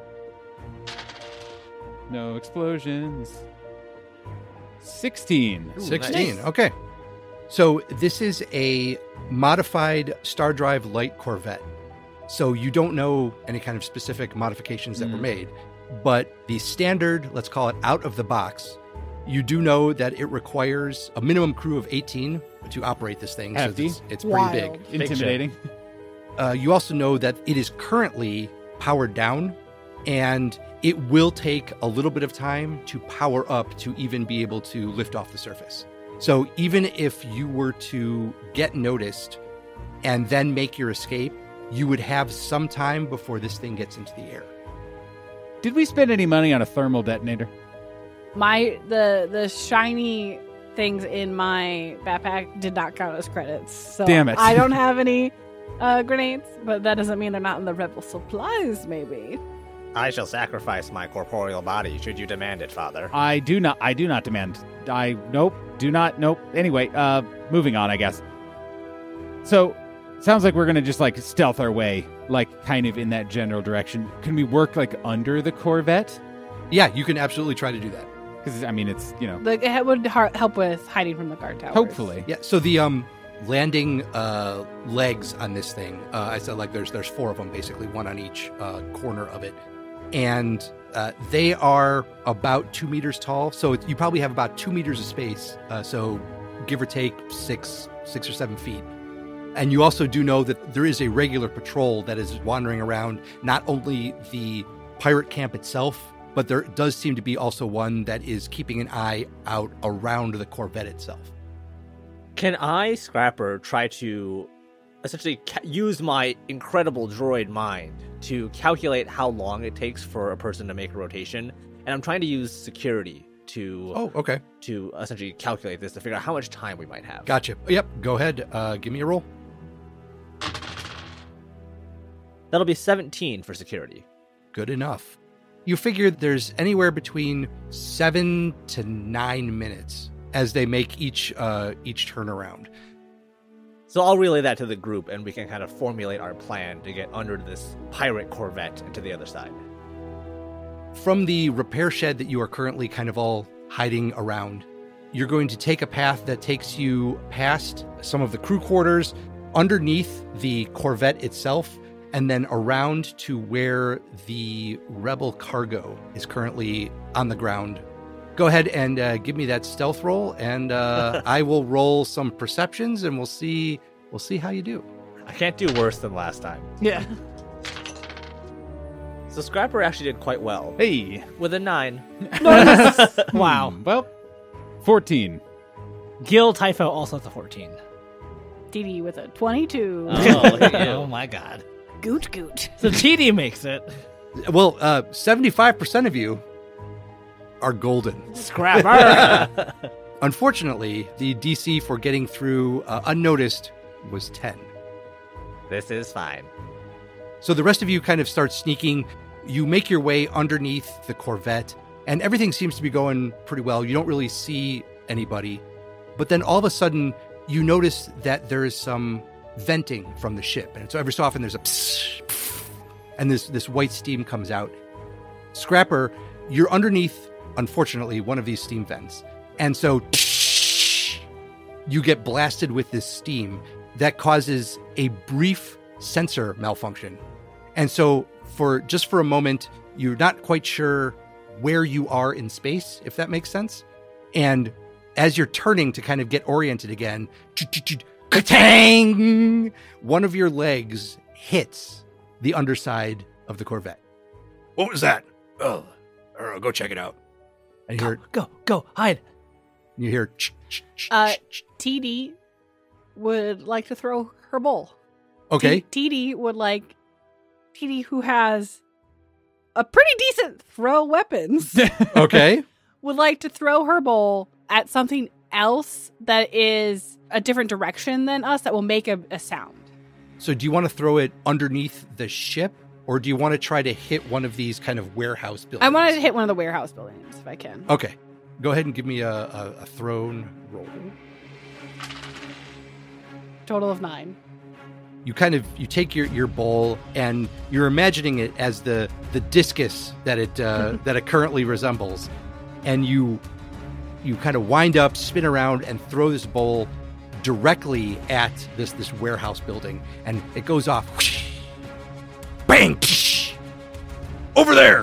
No explosions. 16. 16. nice. Okay. So this is a modified Star Drive Light Corvette. So you don't know any kind of specific modifications that were made, but the standard, let's call it out of the box, you do know that it requires a minimum crew of 18 to operate this thing. Hefty. So it's Wild. pretty big. Intimidating. You also know that it is currently powered down, and it will take a little bit of time to power up to even be able to lift off the surface. So even if you were to get noticed and then make your escape, you would have some time before this thing gets into the air. Did we spend any money on a thermal detonator? The shiny things in my backpack did not count as credits. So Damn it. I don't have any grenades, but that doesn't mean they're not in the rebel supplies, maybe. I shall sacrifice my corporeal body should you demand it, Father. I do not demand. Nope. Anyway, moving on, I guess. So, sounds like we're going to just like stealth our way, like kind of in that general direction. Can we work like under the Corvette? Yeah, you can absolutely try to do that. Because, I mean, it's, It would help with hiding from the guard towers. hopefully. Yeah, so the landing legs on this thing, I said like there's 4 of them basically, one on each corner of it. and they are about 2 meters tall. So you probably have about 2 meters of space. So give or take 6 or 7 feet. And you also do know that there is a regular patrol that is wandering around, not only the pirate camp itself, but there does seem to be also one that is keeping an eye out around the Corvette itself. Can I, Scrapper, try to essentially use my incredible droid mind to calculate how long it takes for a person to make a rotation? And I'm trying to use security to to essentially calculate this to figure out how much time we might have. Gotcha. Yep. Go ahead. Give me a roll. That'll be 17 for security. Good enough. You figure there's anywhere between 7 to 9 minutes as they make each turnaround. So I'll relay that to the group, and we can kind of formulate our plan to get under this pirate Corvette and to the other side. From the repair shed that you are currently kind of all hiding around, you're going to take a path that takes you past some of the crew quarters, underneath the Corvette itself, and then around to where the Rebel cargo is currently on the ground. Go ahead and give me that stealth roll, and I will roll some perceptions, and we'll see how you do. I can't do worse than last time. Yeah. So Scrapper actually did quite well. Hey. With a 9. Wow. Well, 14. Gil Typho also has a 14. TD with a 22. Oh, look at you. Oh my god. Goot goot. So TD makes it. Well, 75% of you are golden. Scrapper. Unfortunately, the DC for getting through unnoticed was 10. This is fine. So the rest of you kind of start sneaking. You make your way underneath the Corvette, and everything seems to be going pretty well. You don't really see anybody. But then all of a sudden, you notice that there is some venting from the ship. And so every so often there's a psst, psst, and this white steam comes out. Scrapper, you're underneath, unfortunately, one of these steam vents. And so you get blasted with this steam that causes a brief sensor malfunction. And so for a moment, you're not quite sure where you are in space, if that makes sense. And as you're turning to kind of get oriented again, ka-tang! One of your legs hits the underside of the Corvette. What was that? Oh, I don't know, go check it out. And you hear, Go, hide. you hear, TD would like to throw her bowl. okay. TD would like TD, who has a pretty decent throw weapons, Okay. would like to throw her bowl at something else that is a different direction than us that will make a sound. So do you want to throw it underneath the ship, or do you want to try to hit one of these kind of warehouse buildings? I wanted to hit one of the warehouse buildings if I can. Okay. Go ahead and give me a thrown roll. Total of 9. You take your bowl and you're imagining it as the discus that it currently resembles, and you kind of wind up, spin around, and throw this bowl directly at this warehouse building, and it goes off. Whoosh, bang! Over there!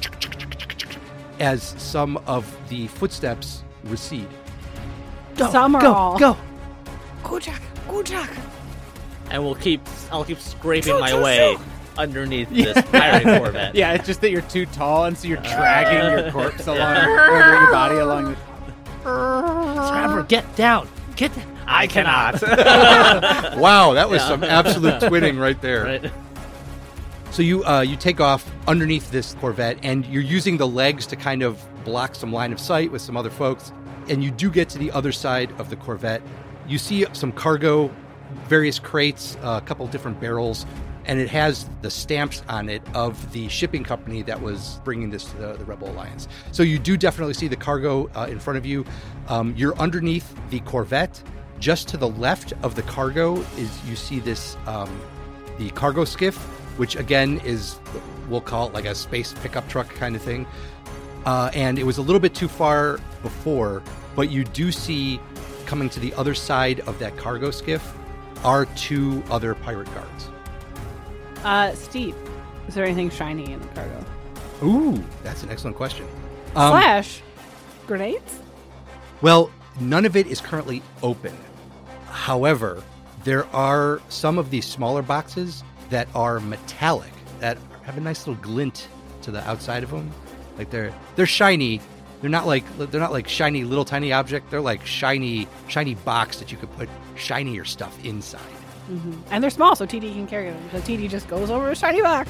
As some of the footsteps recede. Some are all. Go. Kujak. And I'll keep scraping my way underneath this pirate Corvette. Yeah, it's just that you're too tall, and so you're dragging your corpse along over your body along the... Scrapper, get down. Get down. I cannot. Wow, that was some absolute twinning right there. Right. So you take off underneath this Corvette, and you're using the legs to kind of block some line of sight with some other folks. And you do get to the other side of the Corvette. You see some cargo, various crates, a couple different barrels, and it has the stamps on it of the shipping company that was bringing this to the Rebel Alliance. So you do definitely see the cargo in front of you. You're underneath the Corvette. Just to the left of the cargo is you see this the cargo skiff, which again is, we'll call it like a space pickup truck kind of thing. And it was a little bit too far before, but you do see coming to the other side of that cargo skiff are 2 other pirate guards. Steve, is there anything shiny in the cargo? Ooh, that's an excellent question. Slash grenades? Well, none of it is currently open. However, there are some of these smaller boxes that are metallic, that have a nice little glint to the outside of them. Like they're shiny. They're not like shiny little tiny object. They're like shiny box that you could put shinier stuff inside. Mm-hmm. And they're small, so TD can carry them. So TD just goes over a shiny box.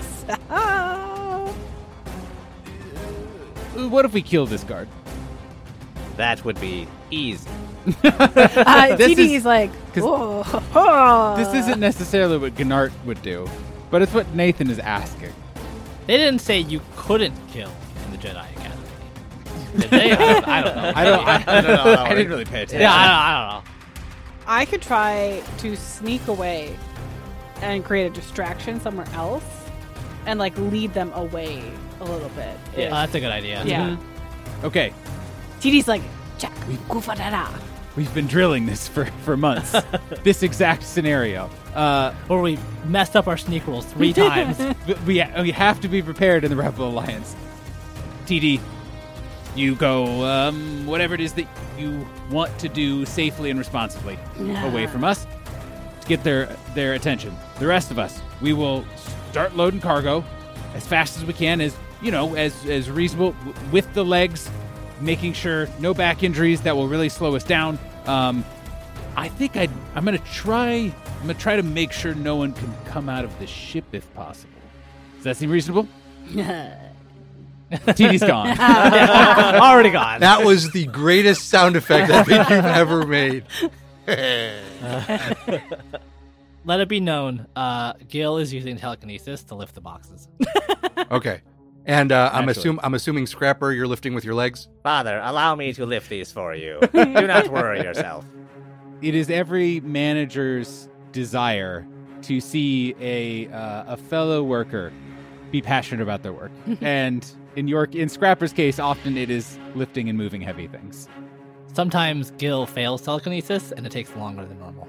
What if we kill this guard? That would be easy. TD is like, 'cause whoa. This isn't necessarily what Gnart would do, but it's what Nathan is asking. They didn't say you couldn't kill in the Jedi Academy. Did they? I don't know. I don't know. I didn't really pay attention. Yeah, I don't know. I could try to sneak away and create a distraction somewhere else and like lead them away a little bit. Yeah, that's a good idea. Yeah. Okay, TD's like, Jack, goofadada. we've been drilling this for months. This exact scenario. Or we messed up our sneak rules 3 times. We have to be prepared in the Rebel Alliance. TD, you go whatever it is that you want to do safely and responsibly away from us to get their attention. The rest of us, we will start loading cargo as fast as we can, as reasonable with the legs, making sure no back injuries that will really slow us down. I think I'm gonna try to make sure no one can come out of the ship if possible. Does that seem reasonable? TD's gone. Already gone. That was the greatest sound effect I think you've ever made. Let it be known, Gil is using telekinesis to lift the boxes. Okay. And I'm Naturally. assuming Scrapper, you're lifting with your legs. Father, allow me to lift these for you. Do not worry yourself. It is every manager's desire to see a fellow worker be passionate about their work. And in Scrapper's case, often it is lifting and moving heavy things. Sometimes Gil fails telekinesis, and it takes longer than normal.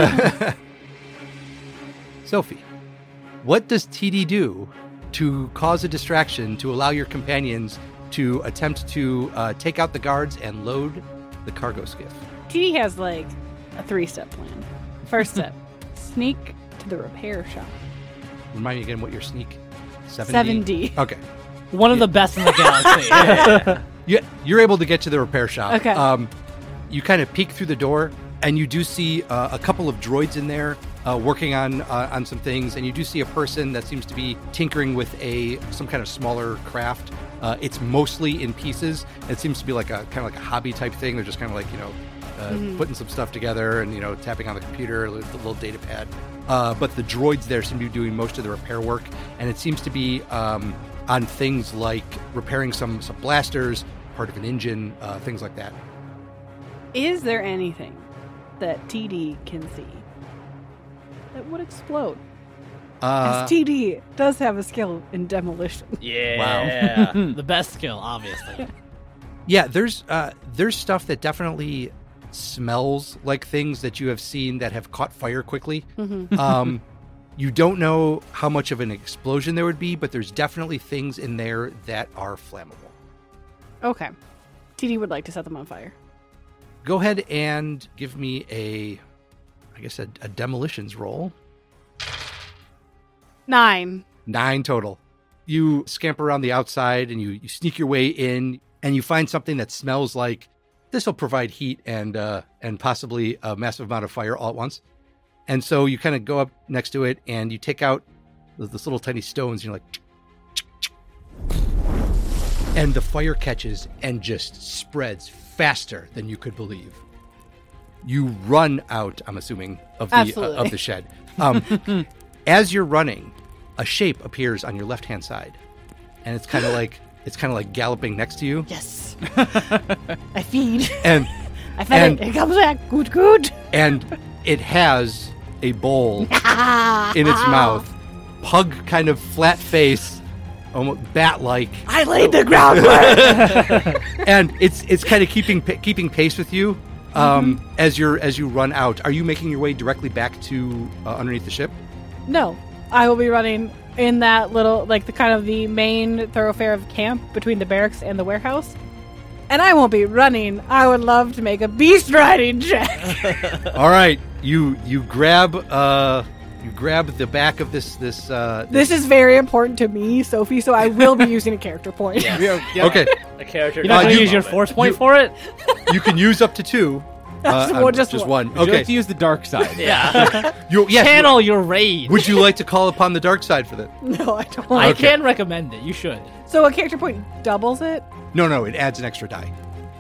Sophie, what does TD do to cause a distraction to allow your companions to attempt to take out the guards and load the cargo skiff? TD has like a 3-step plan. First step, sneak to the repair shop. Remind me again what your sneak? 7D. Okay. One of the best in the galaxy. You're able to get to the repair shop. Okay. You kind of peek through the door, and you do see a couple of droids in there working on some things, and you do see a person that seems to be tinkering with some kind of smaller craft. It's mostly in pieces. It seems to be like a kind of like a hobby type thing. They're just kind of like putting some stuff together and tapping on the computer, the little data pad. But the droids there seem to be doing most of the repair work, and it seems to be on things like repairing some blasters, part of an engine, things like that. Is there anything that TD can see that would explode? As TD does have a skill in demolition. Yeah. Wow. The best skill, obviously. Yeah, there's stuff that definitely smells like things that you have seen that have caught fire quickly. Mm-hmm. You don't know how much of an explosion there would be, but there's definitely things in there that are flammable. Okay. TD would like to set them on fire. Go ahead and give me a demolitions roll. 9. 9 total. You scamper around the outside and you sneak your way in, and you find something that smells like this will provide heat and possibly a massive amount of fire all at once. And so you kind of go up next to it and you take out this little tiny stones. And you're like, and the fire catches and just spreads faster than you could believe. You run out, I'm assuming, of the shed. As you're running, a shape appears on your left-hand side, and it's kind of like galloping next to you. Yes. I feed. And I fed it. It comes back. Good. And it has a bowl in its mouth, pug kind of flat face, almost bat-like. I laid the groundwork. And it's kind of keeping pace with you as you run out. Are you making your way directly back to underneath the ship? No, I will be running in that little, like the kind of the main thoroughfare of camp between the barracks and the warehouse. And I won't be running. I would love to make a beast riding check. All right, you grab the back of this. This is very important to me, Sophie, so I will be using a character point. Okay, A character. You're not going to you- use your force point for it? you can use up to 2. Just just one. one. Would you Okay. like to use the dark side? Yeah. Yes. Channel your rage. Would you like to call upon the dark side for that? No, I don't. I Okay. can recommend it. You should. So a character point doubles it? No, it adds an extra die.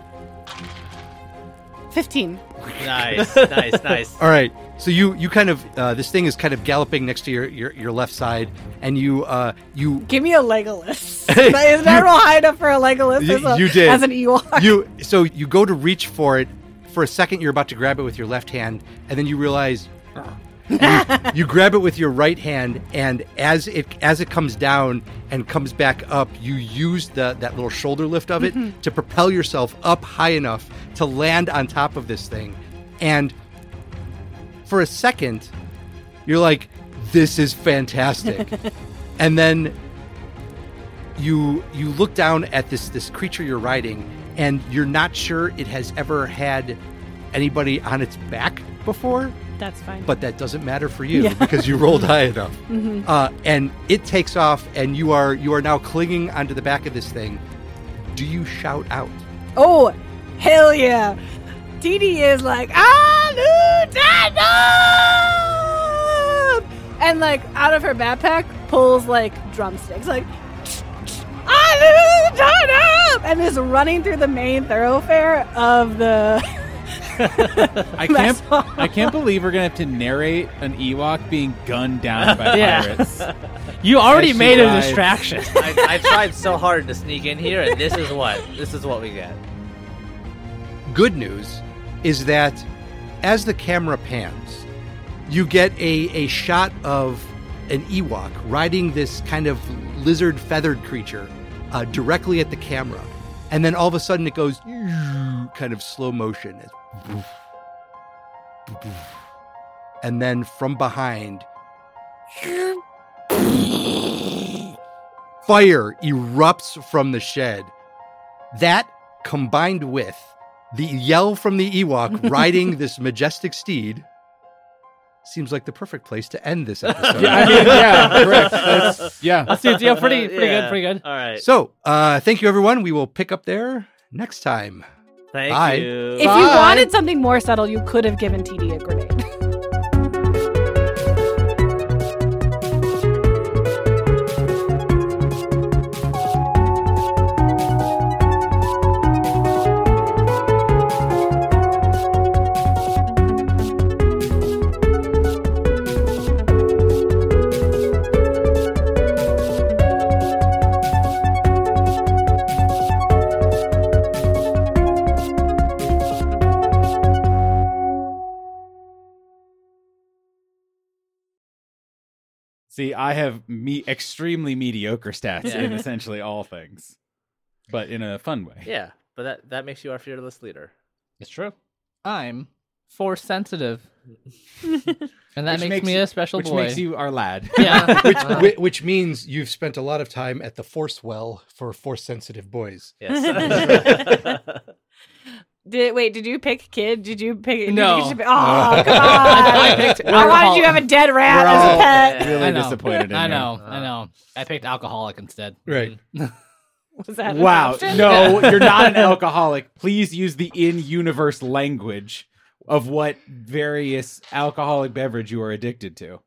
15. Nice. All right. So you kind of this thing is kind of galloping next to your left side, and you Give me a Legolas. Isn't that real high enough for a Legolas? You did. As an Ewok. So you go to reach for it. For a second, you're about to grab it with your left hand, and then you realize you grab it with your right hand, and as it comes down and comes back up, you use that little shoulder lift of it to propel yourself up high enough to land on top of this thing. And for a second, you're like, "This is fantastic," and then you look down at this creature you're riding, and you're not sure it has ever had anybody on its back before, That's fine. but that doesn't matter for you Yeah. because you rolled high enough. And it takes off, and you are now clinging onto the back of this thing. Do you shout out? Oh, hell yeah. TD is like, Alutanum! And like out of her backpack pulls like drumsticks, like Alutanum! And is running through the main thoroughfare of the I can't believe we're gonna have to narrate an Ewok being gunned down by Yeah. pirates. You already As she made a rides. distraction. I tried so hard to sneak in here, and this is what we get. Good news is that as the camera pans, you get a shot of an Ewok riding this kind of lizard feathered creature directly at the camera. And then all of a sudden it goes kind of slow motion. And then from behind, fire erupts from the shed. That, combined with the yell from the Ewok riding this majestic steed, seems like the perfect place to end this episode. Correct. That's pretty good. All right. So, thank you, everyone. We will pick up there next time. Thank Bye. you. If you wanted something more subtle, you could have given TD a grenade. See, I have extremely mediocre stats in essentially all things, but in a fun way. Yeah, but that makes you our fearless leader. It's true. I'm force sensitive. And that Which makes me a special which boy. makes you our lad. Yeah. Which means you've spent a lot of time at the Force Well for force-sensitive boys. Yes. Did you pick kid? Did you pick? No. Oh, come on! I picked I wanted you to have a dead rat as a pet. Really I know. disappointed in I you. know. I picked alcoholic instead. Right. Was that an Wow. option? No, you're not an alcoholic. Please use the in-universe language of what various alcoholic beverage you are addicted to.